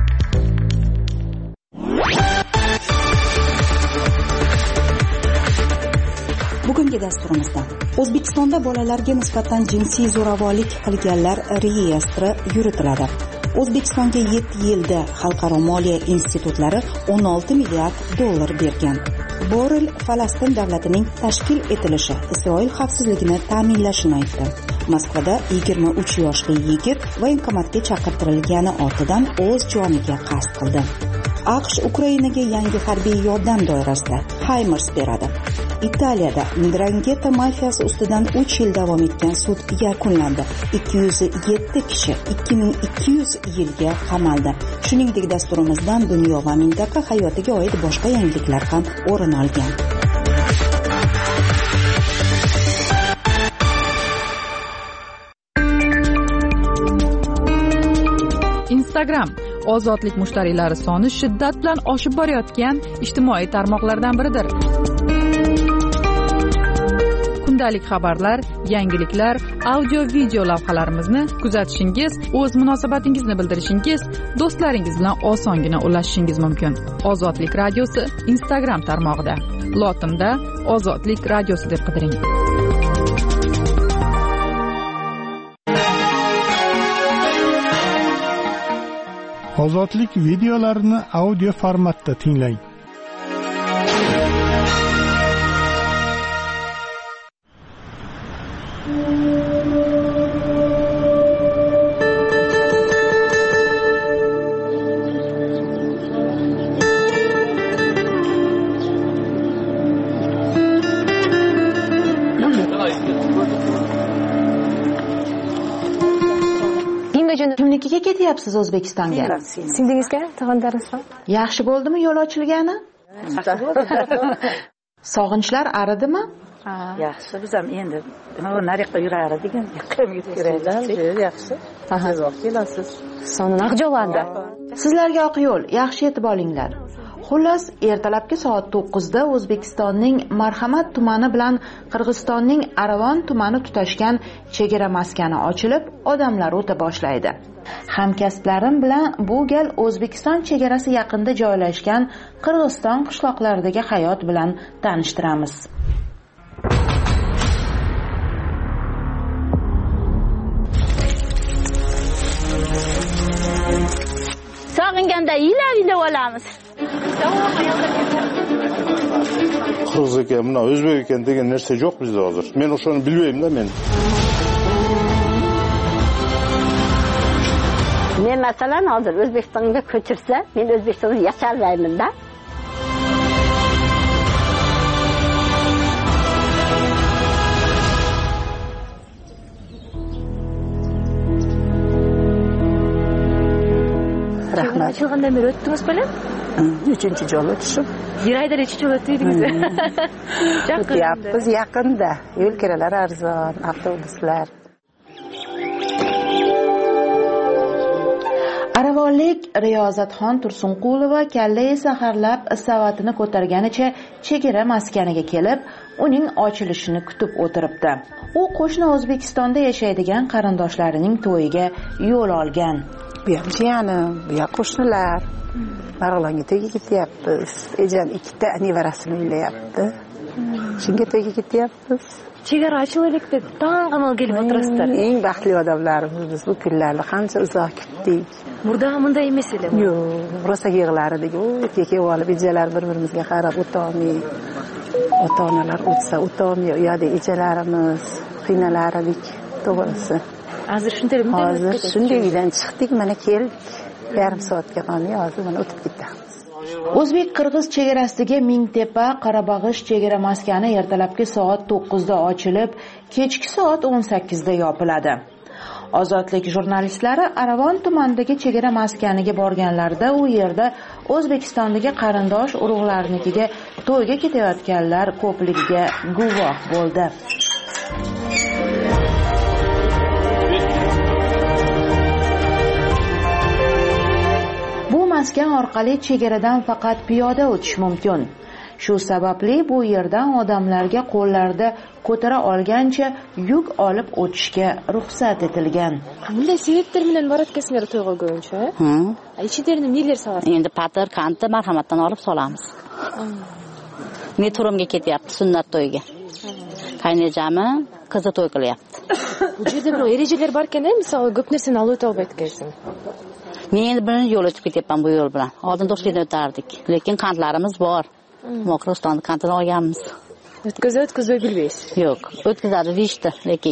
Bugungi dasturimizda O'zbekistonda bolalarga nisbatan jinsiy zo'ravonlik qilganlar reyestri yuritiladi. O'zbekistonga 7 yilda xalqaro moliya institutlari 16 milliard dollar bergan. Borel Falastin davlatining tashkil etilishi Isroil xavfsizligini ta'minlashini aytdi. Moskvada 23 yoshli yigit voyinkomatga chaqirtirilgani ortidan o'z joniga qasd qildi. AQSh Ukrainaga yangi harbiy yordam doirasida HIMARS beradi. Italiyada Ndrangheta mafiyasi ustidan 3 yil davom etgan sud yakunlandi. 207 kishi 2200 yilga qamaldi. Shuningdek, dasturimizdan dunyo va mintaqa hayotiga oid boshqa yangiliklar ham o'rin olgan. Instagram ozodlik mushtariylari soni shiddat bilan oshib borayotgan ijtimoiy tarmoqlardan biridir. Kundalik xabarlar, yangiliklar, audio-video lavhalarimizni kuzatishingiz, o'z munosabatingizni bildirishingiz, do'stlaringiz bilan osongina ulashishingiz mumkin. Ozodlik radiosi Instagram tarmog'ida. Lotinda Ozodlik radiosi deb qidiring. Ozodlik videolarini audio formatda tinglang. Kimnikiga ketyapsiz O'zbekistonga? Singdingizga tag'andarisizmi? Yaxshi bo'ldimi yo'l ochilgani? Sog'inchlar aridimi? Yaxshi, biz ham endi nariqqa yurar edik, qayerga keraklar, yaxshi. Tezroq kelasiz. Soni naqjolanda. Sizlarga oq yo'l, yaxshi yetib olinglar. Xullas, ertalabki soat 9da O'zbekistonning Marhamat tumani bilan Qirg'izistonning Aravon tumani tutashgan chegara maskani ochilib, odamlar o'ta boshlaydi. Hamkasblarim bilan bu gal O'zbekiston chegarasi yaqinida joylashgan Qirg'iziston qishloqlaridagi hayot bilan tanishtiramiz. Sog'inganda ila olamiz. Qirg'iz ekan, mana o'zbek ekan degan narsa yo'q bizda hozir. Men o'shani bilmayman-da men. Men masalan hozir O'zbekistonga ko'chirsa, men O'zbekistonda yasholmayman-da. Rahmat. Ochilgandan beri o'tdingiz bilan? 3-chi jol o'tishim. Yer ayda necha jol o'tdingiz? O'tyapmiz yaqinda. Yo'l kiralar arzon, avtobuslar. Aravonlik Riyozatxon Tursunqulova kallai saharlab savatini ko'targanicha chegara maskaniga kelib, uning ochilishini kutib o'tiribdi. U qo'shni O'zbekistonda yashaydigan qarindoshlarining to'yiga yo'l olgan. Bu ham jiyanim, bu ham qo'shnilar. Marg'ilonga to'yga ketyapmiz. Ejam 2 ta nevarasini uylayapti. Shunga to'yga ketyapmiz. Chegara ochilaylik deb tong'amal kelib o'tirasizlar. Eng baxtli odamlarimiz biz bu kunlarni qancha uzoq kutdik. Murda bunday emas edi. Yo'q, rosa yig'lar edik. Keke olib ijalar bir-birimizga qarab o'tolmay. Ota-onalar o'tsa o'tolmay, u yerda ijalarimiz qiynalar edik, to'g'risi. Hozir shunday uydan chiqdik, mana keldik. Yarim soatga qolmay hozir mana o'tib ketamiz. O'zbek-qirg'iz chegarasidagi Mingtepa Qorabog'ish chegara maskani ertalabki soat 9 da ochilib, kechki soat 18 da yopiladi. Ozodlik jurnalistlari Aravon tumanidagi chegara maskaniga borganlarida u yerda O'zbekistondagi qarindosh urug'larnikiga to'yga ketayotganlar ko'pligiga guvoh bo'ldi. Bu maskan orqali chegaradan faqat piyoda o'tish mumkin. Shu sababli bu yerdan odamlarga qo'llarida ko'tara olgancha yuk olib o'tishga ruxsat etilgan. Bunday sebeplar bilan boratkasizlar to'yga go'yincha? Ichida nelar solasiz? Endi patir, qanti marhamatdan olib solamiz. Metromga ketyapti sunnat to'yiga. Qaynajami qizi to'y qilyapti. Bu yerda bir erejalar bor ekan, misol ko'p narsani olib o'tib aytgansiz. Men endi birinchi yo'l o'tib ketyapman bu yo'l bilan. Oldin Toshkentdan o'tardik, lekin qantlarimiz bor. Mo'g'ristonda qantini olganmiz. O'tkazib bilmaysiz? Yo'q, o'tkazadi vishta lekin.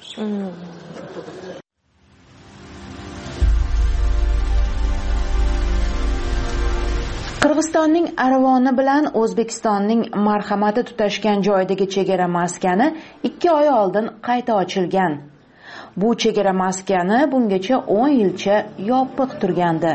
Qirg'izistonning Aravoni bilan O'zbekistonning marhamati tutashgan joydagi chegara maskani 2 oy oldin qayta ochilgan. Bu chegara maskani bungacha 10 yilcha yopiq turgandi.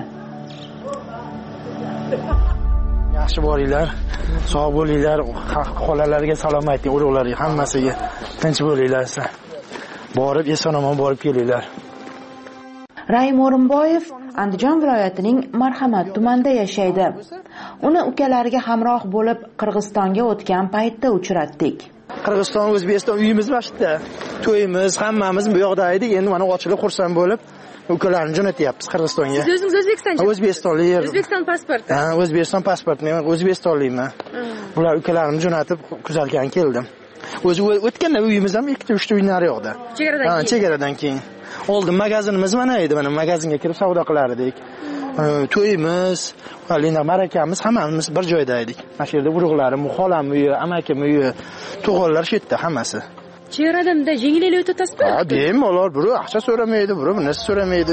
Yaxshi bo'linglar, sog' bo'linglar, xolalarga salom ayting, urug'larga hammasiga tinch bo'linglar. Borib eson-omon borib kelinglar. Raim O'rinboyev Andijon viloyatining Marhamat tumanida yashaydi. Uni ukalariga hamroh bo'lib Qirg'izistonga o'tgan paytda uchratdik. Qirg'iziston, O'zbekiston uyimiz vaqtida to'yimiz, hammamiz bu yoqda edik. Endi mana ochilib xursand bo'lib ukalarni jo'natyapmiz Qirg'izistonga. Siz o'zingiz O'zbekistonchi? O'zbekistonlik. O'zbekiston pasporti. Ha, O'zbekiston pasportini, O'zbekistonlikman. Bular ukalarimni jo'natib kuzatgan keldim. O'zi o'tganda uyimiz ham 2-3 uy nariyoqda. Chegaradan keyin. Oldin magazinimiz mana edi, mana magazinga kirib savdo qilar edik. To'yimiz, valina marakamiz hammamiz bir joyda edik. Mana shu yerda urug'larim, xolam uyi, amakim uyi, tug'onlar shu yerda hammasi. Chegaradanda yengillik o'tasizmi? Ha, bemalol, biri aqcha so'ramaydi, biri bir narsa so'ramaydi.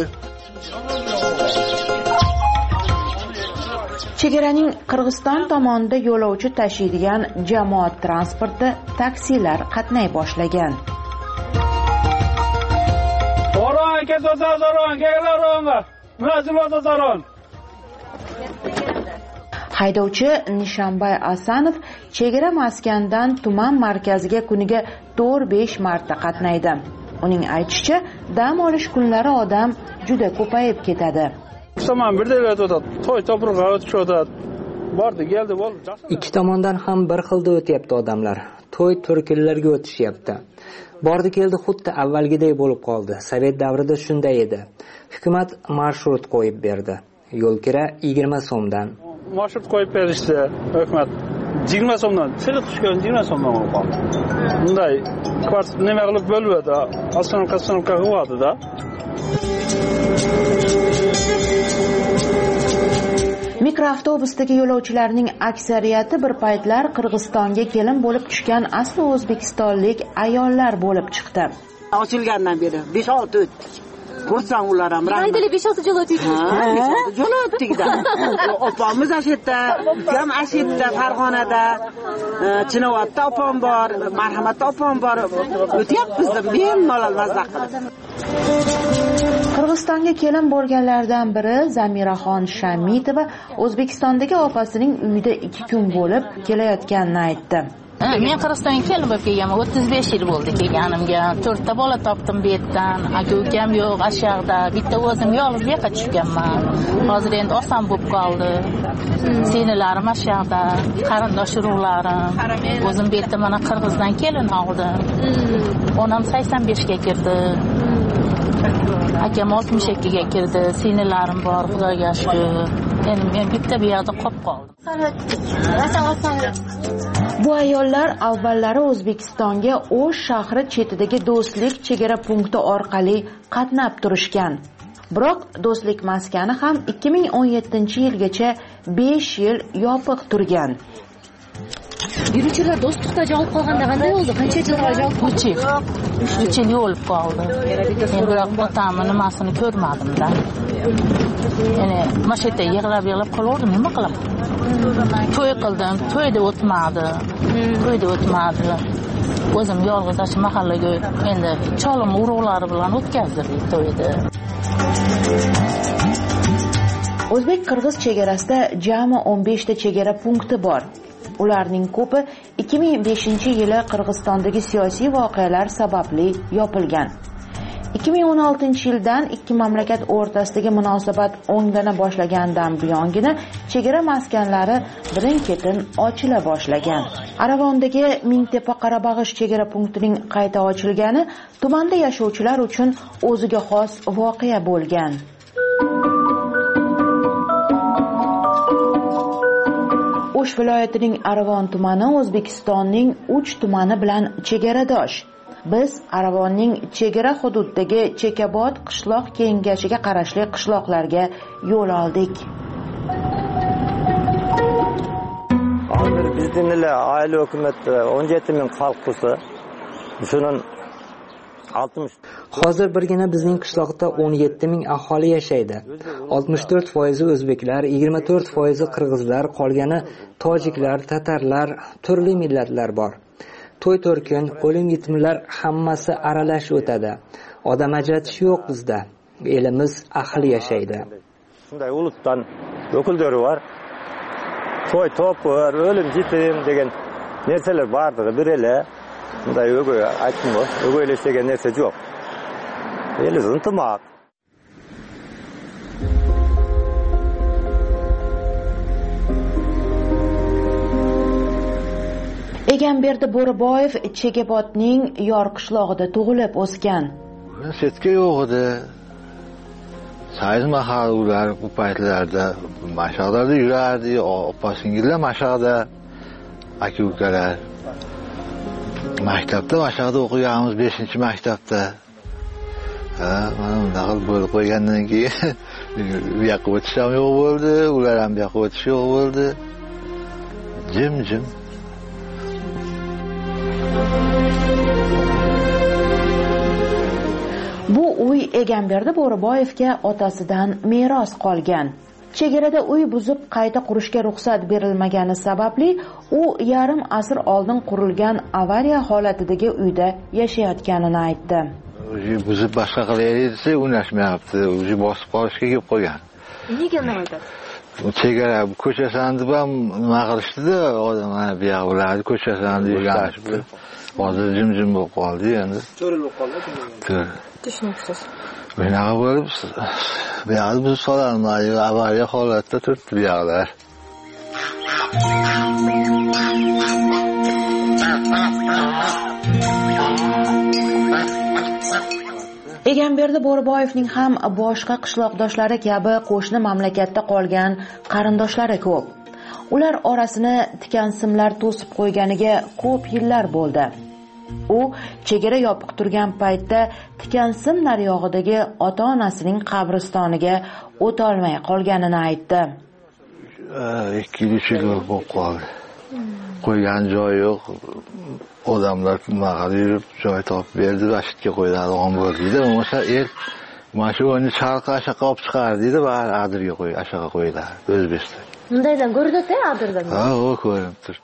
Chegaraning Qirg'iziston tomonida yo'lovchi tashiydigan jamoat transporti taksilar qatnay boshlagan. Haydovchi Nishanbay Asanov chegara maskandan tuman markaziga kuniga 4-5 marta qatnaydi. Uning aytishicha, dam olish kunlari odam juda ko'payib ketadi. Ikki tomondan ham bir xilda o'tyapti odamlar. To'y turkillarga o'tishyapti. Bordi keldi xuddi avvalgiday bo'lib qoldi. Sovet davrida shunday edi. Hukumat marshrut qo'yib berdi. Yo'l kira 20 so'mdan. Marshrut qo'yib berishdi hukumat. 20 so'mdan, siliq tushgan 20 so'mdan bo'lib qoldi. Bunday kvart nima qilib bo'ladi? Astronomka qiladi-da. Mikroavtobusdagi yo'lovchilarning aksariyati bir paytlar Qirg'izistonga kelin bo'lib tushgan asli o'zbekistonlik ayollar bo'lib chiqdi. Ochilgandan beri 5-6 o'tdik. Xursand ular ham. Haydali 5-6 yil o'tdik. Yo'l o'tdik-da. Opamiz ashitda, ukam ashitda, Farg'onada, Chinovatda opam bor, Marhamatda opam bor. O'tyapmiz-da, bemalol mazza qilib. Qirg'izistonga kelin bo'lganlardan biri Zamiraxon Shamitova O'zbekistondagi opasining uyida 2 kun bo'lib kelayotganini aytdi. Men Qirg'izistonga kelib kelganman, 35 yil bo'ldi kelganimga. 4 ta bola topdim bu yerdan. Aka-ukam yo'q, ashyoqda. Bitta o'zim yolg'iz bu yoqqa tushganman. Hozir endi oson bo'lib qoldi. Senilarim ashyoqda, qarindosh urug'larim. O'zim bu yerda mana Qirg'izdan kelin oldim. Onam 85 ga kirdi. Akam 62 ga kirdi. Senilarim bor, Xudoga shukr. endi men bitta bu yerda qolib qoldim. Bu ayollar avvallari O'zbekistonga O'sh shahri chetidagi do'stlik chegara punkti orqali qatnab turishgan. Biroq do'stlik maskani ham 2017-yilgacha 5 yil yopiq turgan. Yuruvchilar do'stlikda javob qolganda qanday bo'ldi? Qancha yil javob? 3 yil yo'lib qoldi. Men biroq otamni nimasini ko'rmadim-da. Ya'ni mana shu yerda yig'lab qolaverdim, nima qilaman? To'y qildim, to'yda o'tmadi. O'zim yolg'iz ash mahallaga endi cholim urug'lari bilan o'tkazdirdik to'yni. O'zbek-qirg'iz chegarasida jami 15 ta chegara punkti bor. Ularning ko'pi 2005-yili Qirg'izistondagi siyosiy voqealar sababli yopilgan. 2016-yildan ikki mamlakat o'rtasidagi munosabat o'nglana boshlagandan buyongina chegara maskanlari birin-ketin ochila boshlagan. Aravondagi Mingtepa Qarabag'ish chegara punktining qayta ochilgani tumanda yashovchilar uchun o'ziga xos voqea bo'lgan. O'sh viloyatining Aravon tumani O'zbekistonning 3 tumani bilan chegaradosh. Biz Aravonning chegara hududidagi Chekabod qishloq kengashiga qarashli qishloqlarga yo'l oldik. Hozir bizning oila hukumat 17 ming xalq bo'lsa, shundan 60. Hozir birgina bizning qishloqda 17 ming aholi yashaydi. 64% o'zbeklar, 24% qirg'izlar, qolgani tojiklar, tatarlar, turli millatlar bor. To'y to'rkin, o'lim yetimlar hammasi aralash o'tadi. Odam ajratish yo'q bizda. Elimiz ahli yashaydi. Shunday ulutdan o'kildari bor. To'y to'pir, o'lim yetim degan narsalar bor-da, birele. Bunday o'g'ay aytdim, o'g'aylash degan narsa yo'q. Eli zintimaq. Egamberdi Bo'riboyev Chekabodning Yor qishlog'ida tug'ilib o'sgan. Setka yo'q edi. Sayz mahal ular bu paytlarda mashaqlarda yurardi, opa-singillar mashaqda, aka-ukalar. Maktabda mashaqda o'qiganmiz 5-maktabda. Mana bunday bo'lib qo'ygandan keyin bu yoqqa o'tish ham yo'q bo'ldi, ular ham bu yoqqa o'tish yo'q bo'ldi. Jim-jim. Bu uy Egamberdi Bo'riboyevga otasidan meros qolgan. Chegarada uy buzib qayta qurishga ruxsat berilmagani sababli u yarim asr oldin qurilgan avariya holatidagi uyda yashayotganini aytdi. Uy buzib boshqa qilaylik desa, unashmayapti. Uy bosib qolishga kelib qolgan. Nega nima aytadi? Chegara ko'chasini deb ham nima qilishdi-da, odamlar bu yoq ularni ko'chasini ishlashibdi. Hozir jim-jim bo'lib qoldi endi. Cho'ril bo'lib qoldi. Tushunibsiz. Bunaqa bo'lib, bu yoqni buzib solarman, avariya holatda turibdi bu yoqlar. Egamberdi Bo'riboyevning ham boshqa qishloqdoshlari kabi qo'shni mamlakatda qolgan qarindoshlari ko'p. Ular orasini tikansimlar to'sib qo'yganiga ko'p yillar bo'ldi. U chegara yopiq turgan paytda tikansim naryog'idagi ota-onasining qabristoniga o'ta olmay qolganini aytdi. 2-3 yil bo'lib qoldi. Qo'ygan joy yo'q. Odamlar maqad yurib joy topib berdi, vashitga qo'yadigan bo'ldi-da. O'sha mana shu o'yinni charqa ashaqa olib chiqardiydi va adirga ashaqa qo'ydi. O'zbekiston. Bundaydan ko'rdi-da, adirdan. Ha, o ko'rinib turibdi.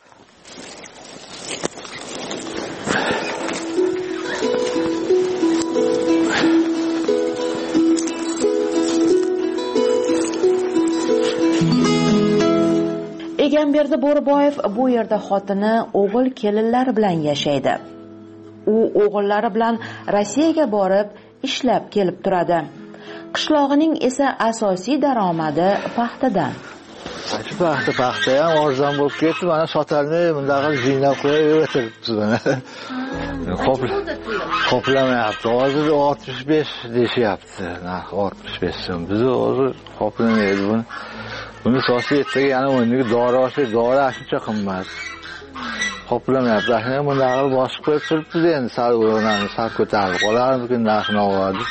Egamberdi Bo'riboyev bu yerda xotini, o'g'il kelinlari bilan yashaydi. U o'g'illari bilan Rossiyaga borib ishlab kelib turadi. Qishlog'ining esa asosiy daromadi paxtadan. Paxta ham arzon bo'lib ketdi, mana sotalmay bundaqa ziynab qo'yib o'tiribmiz mana. Qoplamayapti. Hozir 65 deyishyapti. 65 so'm. Biz hozir qoplamaydi buni. buni so'si ertaga yana o'rniga dori olsak dori shuncha qimmat qoplamayapti. Shuni bunday qilib bosib qo'yib turibmiz endi sal o'rnani sal ko'tarib qolarmikin narxini oladi.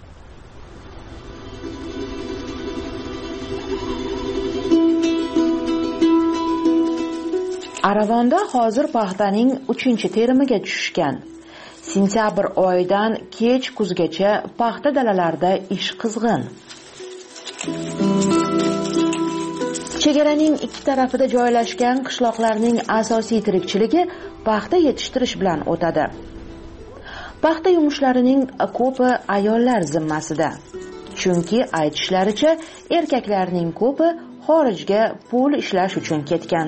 Aravonda hozir paxtaning 3-terimiga tushishgan. Sentyabr oyidan kech kuzgacha paxta dalalarida ish qizg'in. Chegaraning ikki tarafida joylashgan qishloqlarning asosiy tirikchiligi paxta yetishtirish bilan o'tadi. Paxta yumushlarining ko'pi ayollar zimmasida. Chunki aytishlaricha erkaklarning ko'pi xorijga pul ishlash uchun ketgan.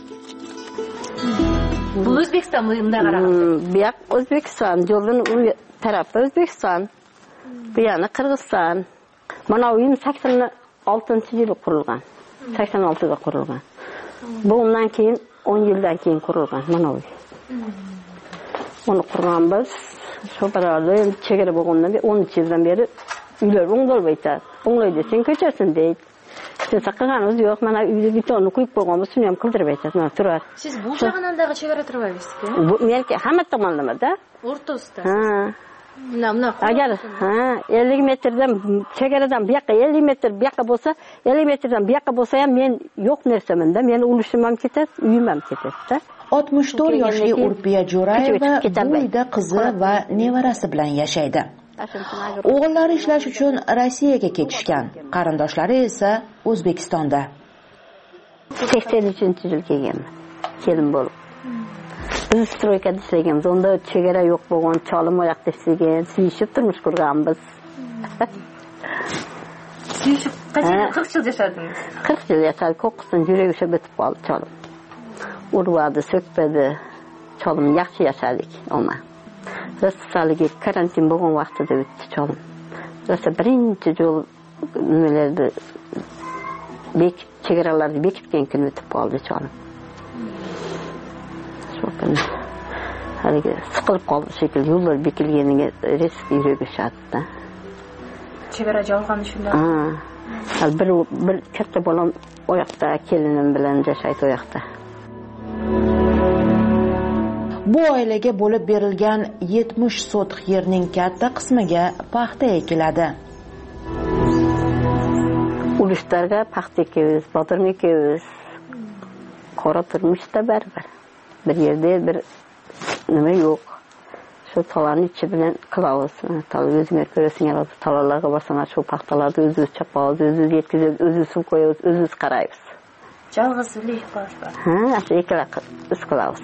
Bu O'zbekiston bunday qaragan. Bu yoq O'zbekiston, yo'lning u tarafi O'zbekiston. Bu yana Qirg'iziston. Mana uyim 86-yili qurilgan. 86da qurilgan. Bu undan keyin 10 yildan keyin qurilgan mana uy. Uni qurgan biz shu barada chegara bo'lgandan beri 13 yildan beri uylar o'ng'olmaydi. O'ng'lay desang ko'chasin deydi. Siz qilganimiz yo'q, mana uyda betonni quyib qo'yganmiz, shuni ham qildirib aytasiz, mana turar. Siz bu shag'anandagi chegara turibsizku? Bu menga hamma tomonlamada. O'rtasida. Ha. Agar 50 metrdan chegaradan bu yoqqa 50 metr bu yoqqa bo'lsa, 50 metrdan bu yoqqa bo'lsa ham men yo'q narsamanda, meni ulushim ham ketadi, uyim ham ketadi-da. 64 yoshli Urpiya Jo'rayeva bu uyda qizi va nevarasi bilan yashaydi. O'g'illari ishlash uchun Rossiyaga ketishgan, qarindoshlari esa O'zbekistonda. 83-yil kelganman, kelin bo'lib. Biz stroykada ishlaganmiz, onda chegara yo'q bo'lgan, cholim oyoqda ishlagan, suyishib turmush qurganmiz. Suyishib qancha 40 yil yashadingiz? 40 yil yashadik, ko'qisdan yuragi o'sha bitib qoldi cholim. Urvadi, so'kpadi, cholim yaxshi yashadik, oma. Rossiyaga karantin bo'lgan vaqtida o'tdi cholim. Rossiya birinchi yo'l nimalarda chegaralarni bekitgan kun o'tib qoldi cholim. Shokani. Haligi siqilib qoldi shekilli, yo'llar bekilganiga risk yuragi shatdi. Chegara jalg'ani shunday. Ha. Bir katta bolam oyoqda, kelinim bilan yashaydi oyoqda. Bu oilaga bo'lib berilgan 70 sotix yerning katta qismiga paxta ekiladi. Uluslarga paxta ekamiz, botirma ekamiz. Qora turmushda baribir. Bir yerda bir nima yo'q. Shu tolarni ichi bilan qilamiz. Tal o'zinglar ko'rasinglar, tolarlarga borsangiz shu paxtalarni o'zingiz chaqamiz, o'zingiz yetkazib, o'zingiz suv qo'yamiz, o'zingiz qaraymiz. Jalg'izlik bor. Ha, shu ikkala biz qilamiz.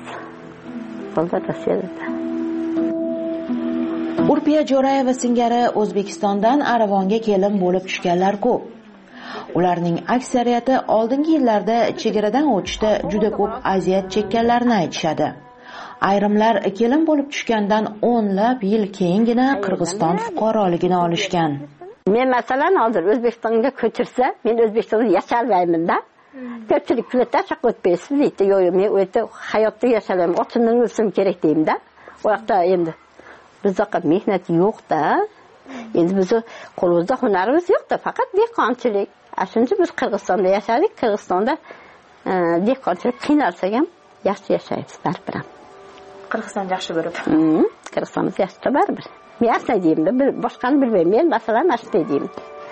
Urpiya Jo'rayeva singari O'zbekistondan Aravonga kelin bo'lib tushganlar ko'p. Ularning aksariyati oldingi yillarda chegaradan o'tishda juda ko'p aziyat chekkanlarini aytishadi. Ayrimlar kelin bo'lib tushgandan 10lab yil keyingina Qirg'iziston fuqaroligini olishgan. Men masalan hozir O'zbekistonga ko'chirsa, men O'zbekistonda yashalmayman-da. Ko'pchilik kulata chaqib o'tmaysiz deydi. Yo'q, men o'ta hayotda yashalayman, ochindan o'lsam kerak deyimda. O yoqda endi bizda mehnat yo'q-da. Endi biz qo'limizda hunarimiz yo'q-da, faqat dehqonchilik. Shuncha biz Qirg'izistonda yashadik, Qirg'izistonda dehqonchilik qiynalsak ham yaxshi yashaymiz baribir. Qirg'iziston yaxshi bo'lib. Qirg'izistonimiz yaxshi baribir. Men asli deyimda, boshqani bilmayman. Men masalan asli deyim.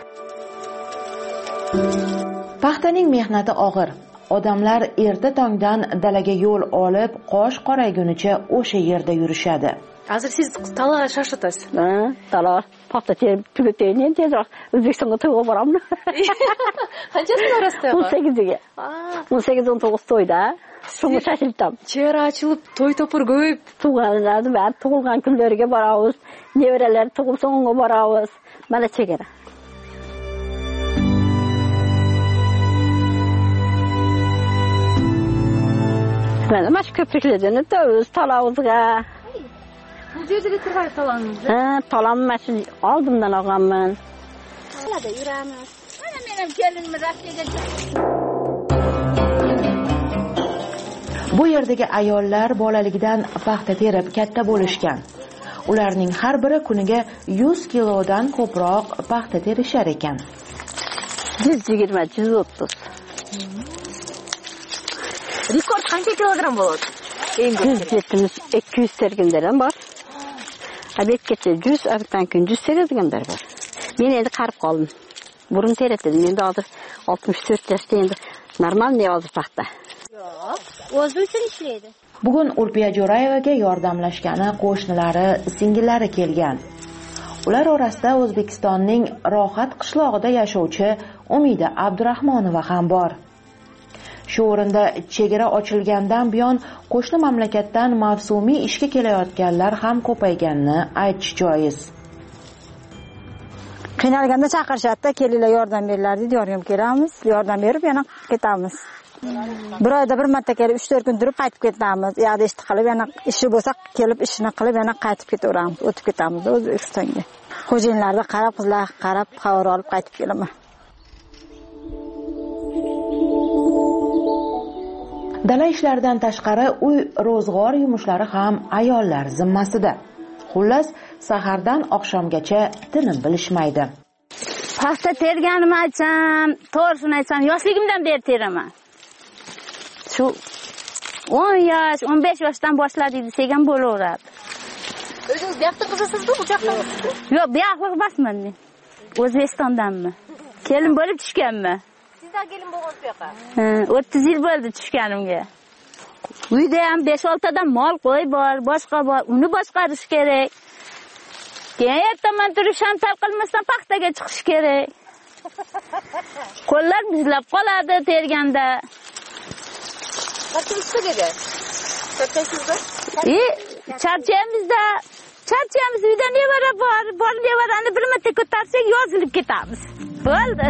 Paxtaning mehnati og'ir. Odamlar erta tongdan dalaga yo'l olib, qosh qoraygunicha o'sha yerda yurishadi. Hozir siz talaga shoshitasiz. Tala paxta terib tugatayni tezroq O'zbekistonga to'yga boramni. Qanchasi orasida? 18ga. 18-19 to'yda. Shunga shoshildim. Chegara ochilib, to'y topur ko'p. Tug'ilganlar va tug'ilgan kunlariga boramiz. Nevaralar tug'ilsa unga boramiz. Mana chegara. Mana shu ko'priklardan o'tamiz talog'izga. Bu yerga kirib talog'ingiz? Ha, talog'imni mana shu oldimdan olganman. Talada yuramiz. Mana mening kelinimni Rossiyaga. Bu yerdagi ayollar bolaligidan paxta terib katta bo'lishgan. Ularning har biri kuniga 100 kilodan ko'proq paxta terishar ekan. 120-130. Rekord qancha kilogramm bo'ladi? 170-200 terganlar ham bor. Abetgacha 100, abetdan keyin 100 teradiganlar bor. Men endi qarib qoldim. Burun teratadim. Endi hozir 64 yoshda endi normal ne hozir paxta. Yo'q, o'zi uchun ishlaydi. Bugun Ulpiya Jo'rayevaga yordamlashgani qo'shnilari, singillari kelgan. Ular orasida O'zbekistonning Rohat qishlog'ida yashovchi Umida Abdurahmonova ham bor. Shu o'rinda chegara ochilgandan buyon qo'shni mamlakatdan mavsumiy ishga kelayotganlar ham ko'payganini aytish joiz. Qiynalganda chaqirishadi, kelinglar yordam beringlar deydi, yordam kelamiz, yordam berib yana ketamiz. Bir oyda bir marta kelib 3-4 kun turib qaytib ketamiz. U yerda ish qilib, yana ishi bo'lsa kelib ishini qilib yana qaytib ketaveramiz, o'tib ketamiz O'zbekistonga. Xo'jayinlarga qarab, qizlarga qarab, xabar olib qaytib kelaman. Dala ishlaridan tashqari uy ro'zg'or yumushlari ham ayollar zimmasida. Xullas, sahardan oqshomgacha tinim bilishmaydi. Paxta terganimni aytsam, to'g'risini aytsam, yoshligimdan beri teraman. Shu 10 yosh, 15 yoshdan boshladi degan bo'laveradi. O'zingiz bu yoqda qizisizmi, bu yoqda? Yo'q, bu yoqda emasman men. O'zbekistondanman. Kelin bo'lib tushganman. Sizdan kelin bo'lgan bu yoqqa? 30 yil bo'ldi tushganimga. Uyda ham 5-6 ta mol qo'y bor, boshqa bor, uni boshqarish kerak. Keyin ertaman turib shantal qilmasdan paxtaga chiqish kerak. Qo'llar muzlab qoladi terganda. Qancha istagida? Charchaysizmi? Charchaymiz, uyda nevara bor nevarani bir marta ko'tarsak yozilib ketamiz. Bo'ldi.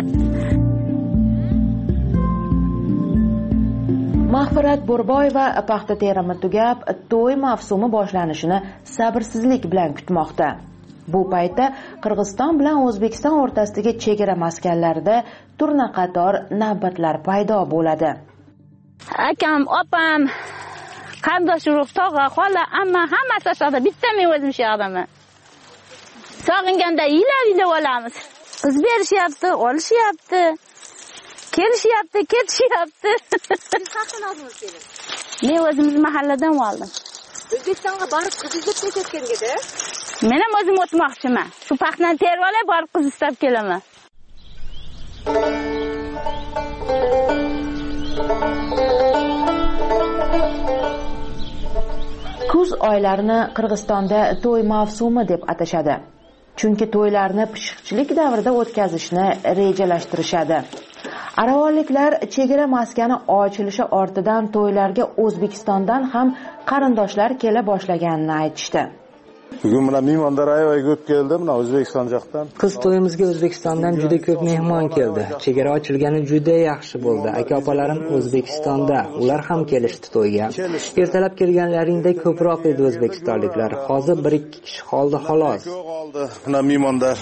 Mahfirat Bo'rboyeva paxta terimi tugab, to'y mavsumi boshlanishini sabrsizlik bilan kutmoqda. Bu paytda Qirg'iziston bilan O'zbekiston o'rtasidagi chegara maskanlarida turna qator navbatlar paydo bo'ladi. Akam, opam, qarindosh urug', tog'a, xola, amma hammasi asoda bitta men o'zim shu yoqdaman. Sog'inganda ilab olamiz. Qiz berishyapti, olishyapti. Kelishyapti, ketishyapti. Siz qayerdan oldingiz kelib? Men o'zimiz mahalladan oldim. O'zbekistonga borib qiz izlab ketayotganda? Men ham o'zim o'tmoqchiman. Shu paxtani terib olay, borib qiz istab kelaman. Kuz oylarini Qirg'izistonda to'y mavsumi deb atashadi. Chunki to'ylarni pishiqchilik davrida o'tkazishni rejalashtirishadi. Aravonliklar chegara maskani ochilishi ortidan to'ylarga O'zbekistondan ham qarindoshlar kela boshlaganini aytishdi. Bugun mana Mehmondaroyevaga o'tib keldi, mana O'zbekiston yoqdan. Qiz to'yimizga O'zbekistondan juda ko'p mehmon keldi. Chegara ochilgani juda yaxshi bo'ldi. Aka-opalarim O'zbekistonda, ular ham kelishdi to'yga. Ertalab kelganlaringda ko'proq edi o'zbekistonliklar. Hozir 1-2 kishi qoldi xolos. Mana mehmondor.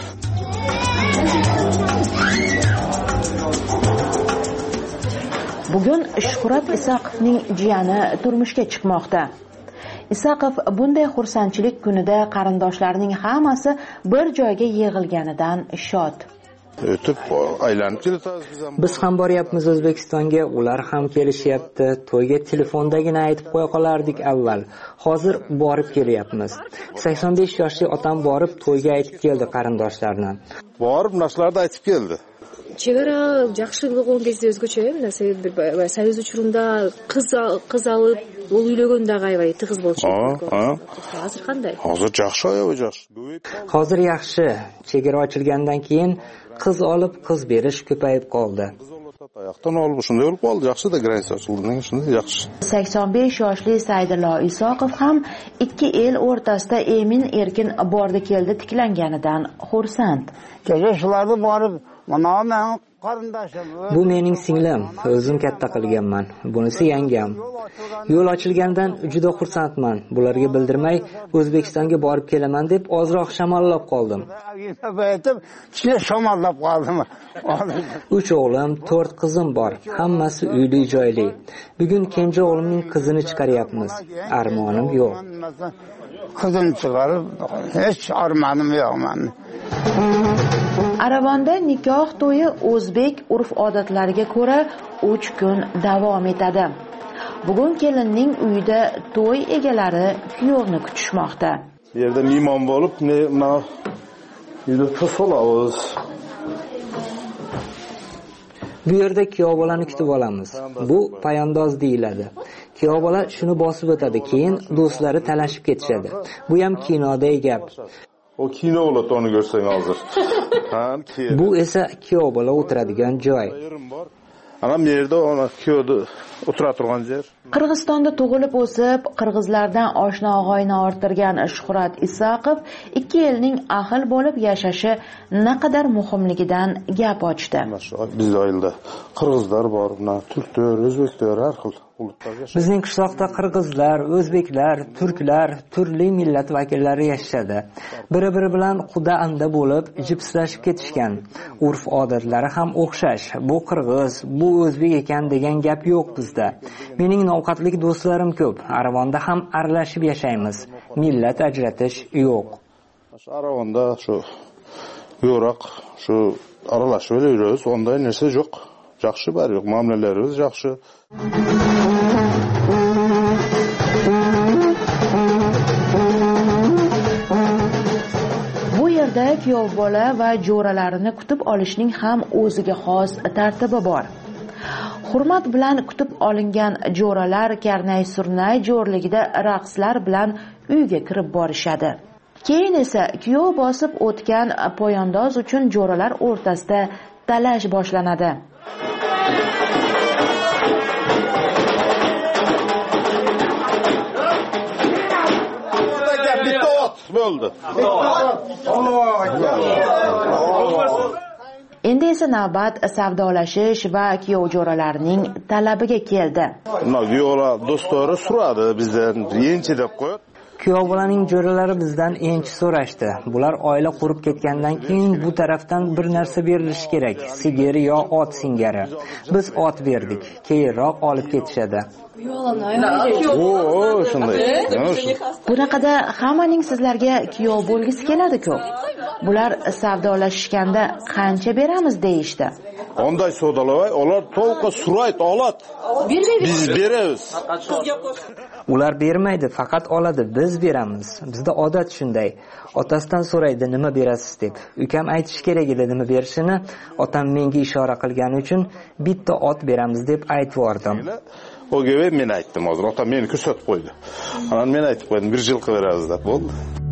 Bugun Shuhrat Isaqovning jiyani turmushga chiqmoqda. Isaqov bunday xursandchilik kunida qarindoshlarining hammasi bir joyga yig'ilganidan shod. O'tib aylanib kelamiz biz ham. Biz ham boryapmiz O'zbekistonga, ular ham kelishyapti. To'yga telefondagina aytib qo'ya qolardik avval. Hozir borib kelyapmiz. 85 yoshli otam borib to'yga aytib keldi qarindoshlarini. Borib narsalarni aytib keldi. Chegara yaxshi bo'lgan kezde o'zgacha, Soyuz uchrunda qiz olib, u uylaganda g'ayvay tig'iz bo'lchi. Hozir qanday? Hozir yaxshi, yaxshi. Hozir yaxshi. Chegara ochilgandan keyin qiz olib, qiz berish ko'payib qoldi. Oyoqdan olib shunday bo'lib qoldi, yaxshi-da granisa o'rniga shunday yaxshi. 85 yoshli Saydullo Isoqov ham ikki el o'rtasida emin erkin bordi keldi tiklanganidan xursand. Kecha shularni borib, mana men qarindoshim. Bu mening singlim, o'zim katta qilganman. Bunisi yangam. Yo'l ochilgandan juda xursandman. Bularga bildirmay O'zbekistonga borib kelaman deb ozroq shamollab qoldim. Shamollab qoldim. 3 o'g'lim, 4 qizim bor. Hammasi uyli joyli. Bugun kenja o'g'limning qizini chiqaryapmiz. Armonim yo'q. Qizim chiqarib, hech armonim yo'q men. Aravonda nikoh to'yi o'zbek urf-odatlariga ko'ra 3 kun davom etadi. Bugun kelinning uyida to'y egalari kuyovni kutishmoqda. Bu yerda mehmon bo'lib, mana uyda to'y olamiz. Bu yerda kuyov bolani kutib olamiz. Bu poyandoz deyiladi. Kuyov bola shuni bosib o'tadi, keyin do'stlari talashib ketishadi. Bu ham kinodagi gap. O kino bo'ladi, uni ko'rsang hozir. Bu esa kuyov bola o'tiradigan joy. Ana bu yerda ona kuyovni o'tira turgan yer. Qirg'izistonda tug'ilib o'sib, qirg'izlardan oshna og'ayni orttirgan Shuhrat Isoqov 2 yilning ahil bo'lib yashashi naqadar muhimligidan gap ochdi. Bizning oilada qirg'izlar bor, turklar, o'zbeklar, har xil. Bizning qishloqda qirg'izlar, o'zbeklar, turklar, turli millat vakillari yashashadi. Biri-biri bilan xuda-anda bo'lib, jipslashib ketishgan. Urf-odatlari ham o'xshash. Bu qirg'iz, bu o'zbek ekan degan gap yo'q bizda. Mening ovqatlik do'stlarim ko'p. Aravonda ham aralashib yashaymiz. Millat ajratish yo'q. Shu aravonda shu yo'roq, shu aralashib yuramiz, unday narsa yo'q. Yaxshi bor, yo'q, muomalarimiz yaxshi. Bu yerda kuyov bola va jo'ralarini kutib olishning ham o'ziga xos tartibi bor. Hurmat bilan kutib olingan jo'ralar karnay-surnay jo'rligida raqslar bilan uyga kirib borishadi. Keyin esa kuyov bosib o'tgan poyandoz uchun jo'ralar o'rtasida talash boshlanadi. Bo'ldi. Endi esa navbat savdolashish va kuyov jo'ralarning talabiga keldi. Yo'la do'stlari so'radi bizdan, enchi deb qo'ydi. Kuyov bolaning jo'ralari bizdan enchi so'rashdi. Bular oila qurib ketgandan keyin bu tarafdan bir narsa berilishi kerak, sigiri yo ot singari. Biz ot berdik, keyinroq olib ketishadi. Bunaqada hammaning sizlarga kuyov bo'lgisi keladi-ku. Bular savdolashishganda qancha beramiz deyishdi. Onday savdolavay, ular to'liq surayt oladi. Biz beramiz. Ular bermaydi, faqat oladi, biz beramiz. Bizda odat shunday. Otasidan so'raydi, nima berasiz deb. Ukam aytish kerak edi nima berishini. Otam menga ishora qilgani uchun bitta ot beramiz deb aytib yubordim. O gibi men aytdim hozir. Otam meni ko'rsatib qo'ydi. Ana men aytib qo'ydim, 1 yil qilib beramiz deb bo'ldi.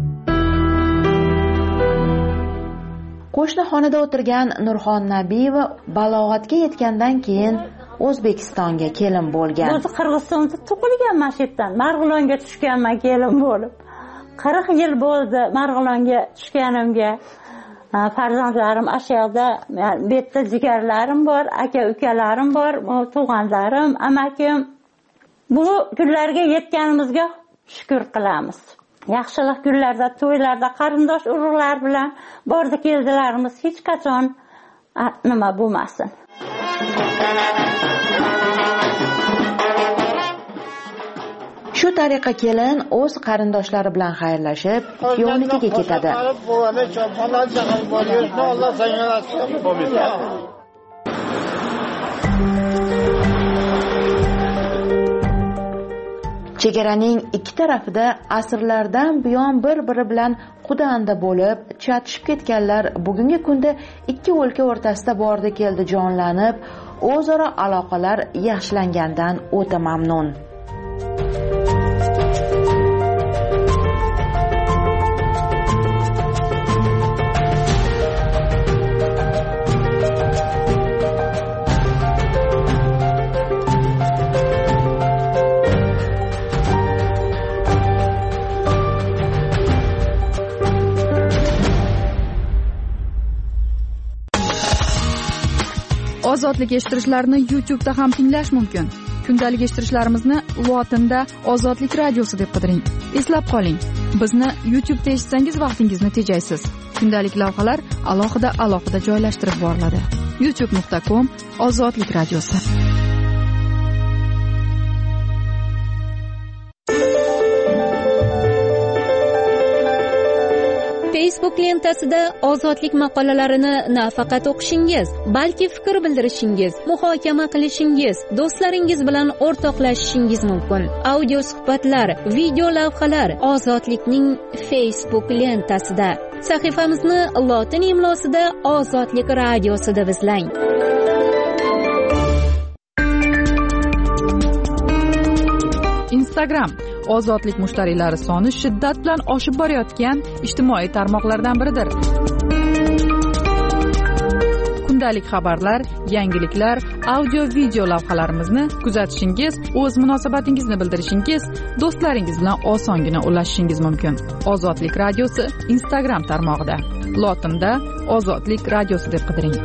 Qo'shni xonada o'tirgan Nurxon Nabiyeva balog'atga yetgandan keyin O'zbekistonga kelin bo'lgan. O'zi Qirg'izistonda tug'ilganman shu yerdan. Marg'ilonga tushganman kelin bo'lib. 40 yil bo'ldi Marg'ilonga tushganimga. Farzandlarim ashyoqda, bu yerda jigarlarim bor, aka-ukalarim bor, tug'anlarim, amakim. Bu kunlarga yetganimizga shukr qilamiz. Yaxshilik kunlarda, to'ylarda qarindosh urug'lar bilan bordi keldilarimiz hech qachon nima bo'lmasin. Shu tariqa kelin o'z qarindoshlari bilan xayrlashib, kuyovnikiga ketadi. Chegaraning ikki tarafida asrlardan buyon bir-biri bilan qudanda bo'lib, chatishib ketganlar bugungi kunda ikki o'lka o'rtasida bordi keldi jonlanib, o'zaro aloqalar yaxshilangandan o'ta mamnun. Ozodlik eshittirishlarini YouTube'da ham tinglash mumkin. Kundalik eshittirishlarimizni lotinda Ozodlik radiosi deb qidiring. Eslab qoling, bizni YouTube'da eshitsangiz vaqtingizni tejaysiz. Kundalik lavhalar alohida joylashtirib boriladi. youtube.com/Ozodlik radiosi. Facebook lentasida ozodlik maqolalarini nafaqat o'qishingiz, balki fikr bildirishingiz, muhokama qilishingiz, do'stlaringiz bilan o'rtoqlashishingiz mumkin. Audio suhbatlar, video lavhalar Ozodlikning Facebook lentasida. Sahifamizni lotin imlosida Ozodlik radiosi deb izlang. Instagram ozodlik mushtariylari soni shiddat bilan oshib borayotgan ijtimoiy tarmoqlardan biridir. Kundalik xabarlar, yangiliklar, audio video lavhalarimizni kuzatishingiz, o'z munosabatingizni bildirishingiz, do'stlaringiz bilan osongina ulashishingiz mumkin. Ozodlik radiosi Instagram tarmog'ida. Lotinda Ozodlik radiosi deb qidiring.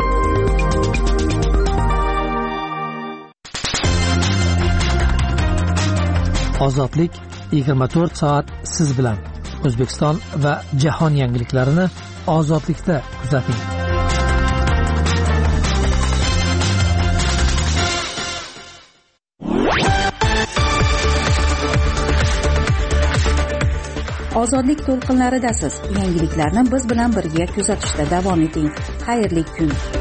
Ozodlik 24 soat siz bilan. O'zbekiston va jahon yangiliklarini Ozodlikda kuzating. Ozodlik to'lqinlaridasiz. Yangiliklarni biz bilan birga kuzatishda davom eting. Xayrli kun.